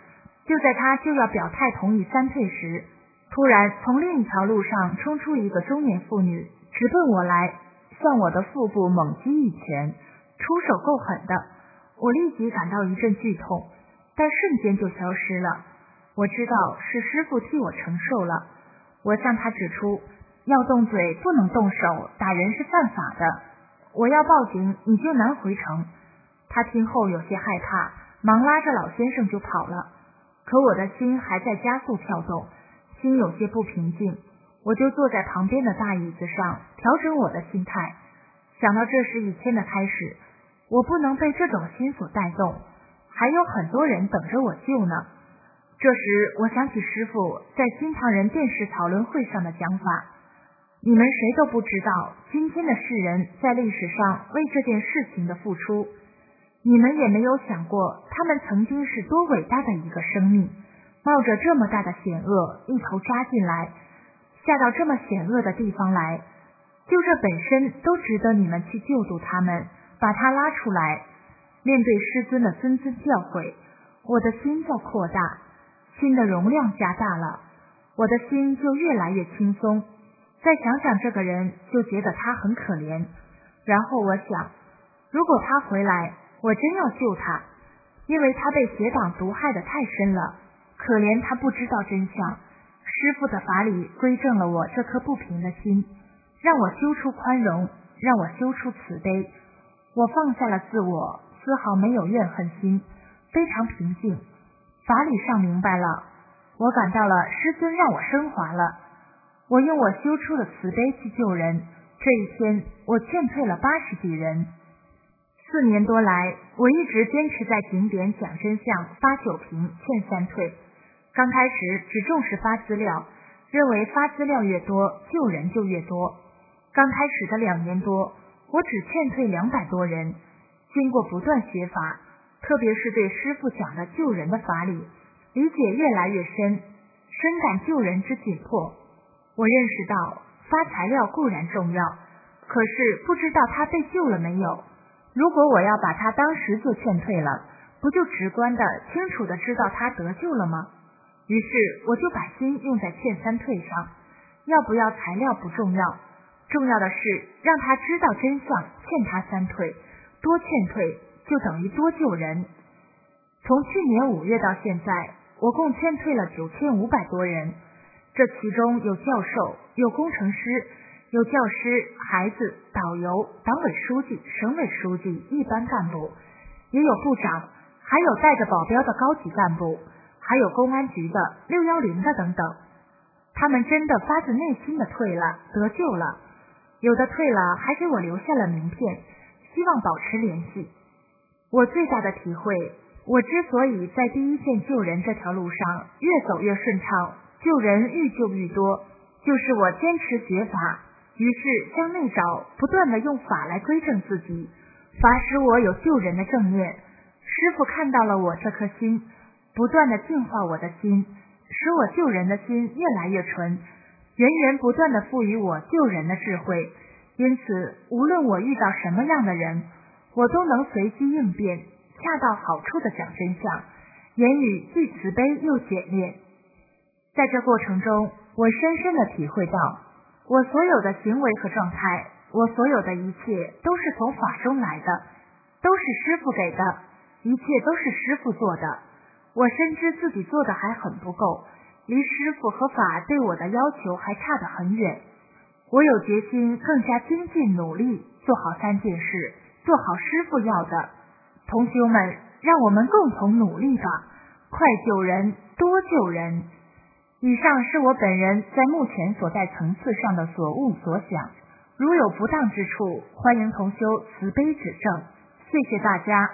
S5: 就在他就要表态同意三退时，突然从另一条路上冲出一个中年妇女，直奔我来，向我的腹部猛击一拳，出手够狠的。我立即感到一阵剧痛，但瞬间就消失了。我知道是师父替我承受了。我向他指出，要动嘴不能动手，打人是犯法的。我要报警，你就难回城。他听后有些害怕，忙拉着老先生就跑了。可我的心还在加速跳动，心有些不平静。我就坐在旁边的大椅子上，调整我的心态。想到这是一天的开始，我不能被这种心所带动，还有很多人等着我救呢。这时我想起师父在新唐人电视讨论会上的讲法，你们谁都不知道今天的世人在历史上为这件事情的付出，你们也没有想过他们曾经是多伟大的一个生命，冒着这么大的险恶一头扎进来，下到这么险恶的地方来，就这本身都值得你们去救度他们，把他拉出来。面对师尊的谆谆教诲，我的心在扩大，心的容量加大了，我的心就越来越轻松。再想想这个人，就觉得他很可怜。然后我想，如果他回来，我真要救他，因为他被邪党毒害得太深了，可怜他不知道真相。师父的法理归正了我这颗不平的心，让我修出宽容，让我修出慈悲。我放下了自我，丝毫没有怨恨心，非常平静。法理上明白了，我感到了师尊让我升华了。我用我修出的慈悲去救人，这一天我劝退了八十几人。四年多来，我一直坚持在景点讲真相，发酒瓶，劝三退。刚开始只重视发资料，认为发资料越多，救人就越多。刚开始的两年多，我只劝退两百多人。经过不断学法，特别是对师父讲的救人的法理，理解越来越深，深感救人之紧迫。我认识到发材料固然重要，可是不知道他被救了没有。如果我要把他当时就劝退了，不就直观的清楚的知道他得救了吗？于是我就把心用在劝三退上。要不要材料不重要，重要的是让他知道真相，劝他三退。多劝退就等于多救人。从去年五月到现在，我共劝退了九千五百多人，这其中有教授，有工程师，有教师、孩子、导游、党委书记、省委书记、一般干部，也有部长，还有带着保镖的高级干部，还有公安局的、六一零的等等。他们真的发自内心的退了，得救了。有的退了还给我留下了名片，希望保持联系。我最大的体会，我之所以在第一线救人这条路上越走越顺畅，救人愈救愈多，就是我坚持学法，于是将内找不断的用法来归正自己，法使我有救人的正念。师父看到了我这颗心，不断的净化我的心，使我救人的心越来越纯，源源不断的赋予我救人的智慧。因此无论我遇到什么样的人，我都能随机应变，恰到好处的讲真相，言语既慈悲又简练。在这过程中，我深深的体会到，我所有的行为和状态，我所有的一切都是从法中来的，都是师父给的，一切都是师父做的。我深知自己做的还很不够，离师父和法对我的要求还差得很远。我有决心更加精进努力，做好三件事，做好师父要的。同修们，让我们共同努力吧，快救人，多救人。以上是我本人在目前所在层次上的所悟所想，如有不当之处，欢迎同修慈悲指正。谢谢大家。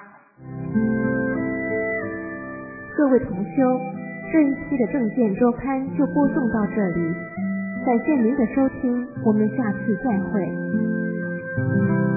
S1: 各位同修，这一期的正见周刊就播送到这里，感谢您的收听，我们下次再会。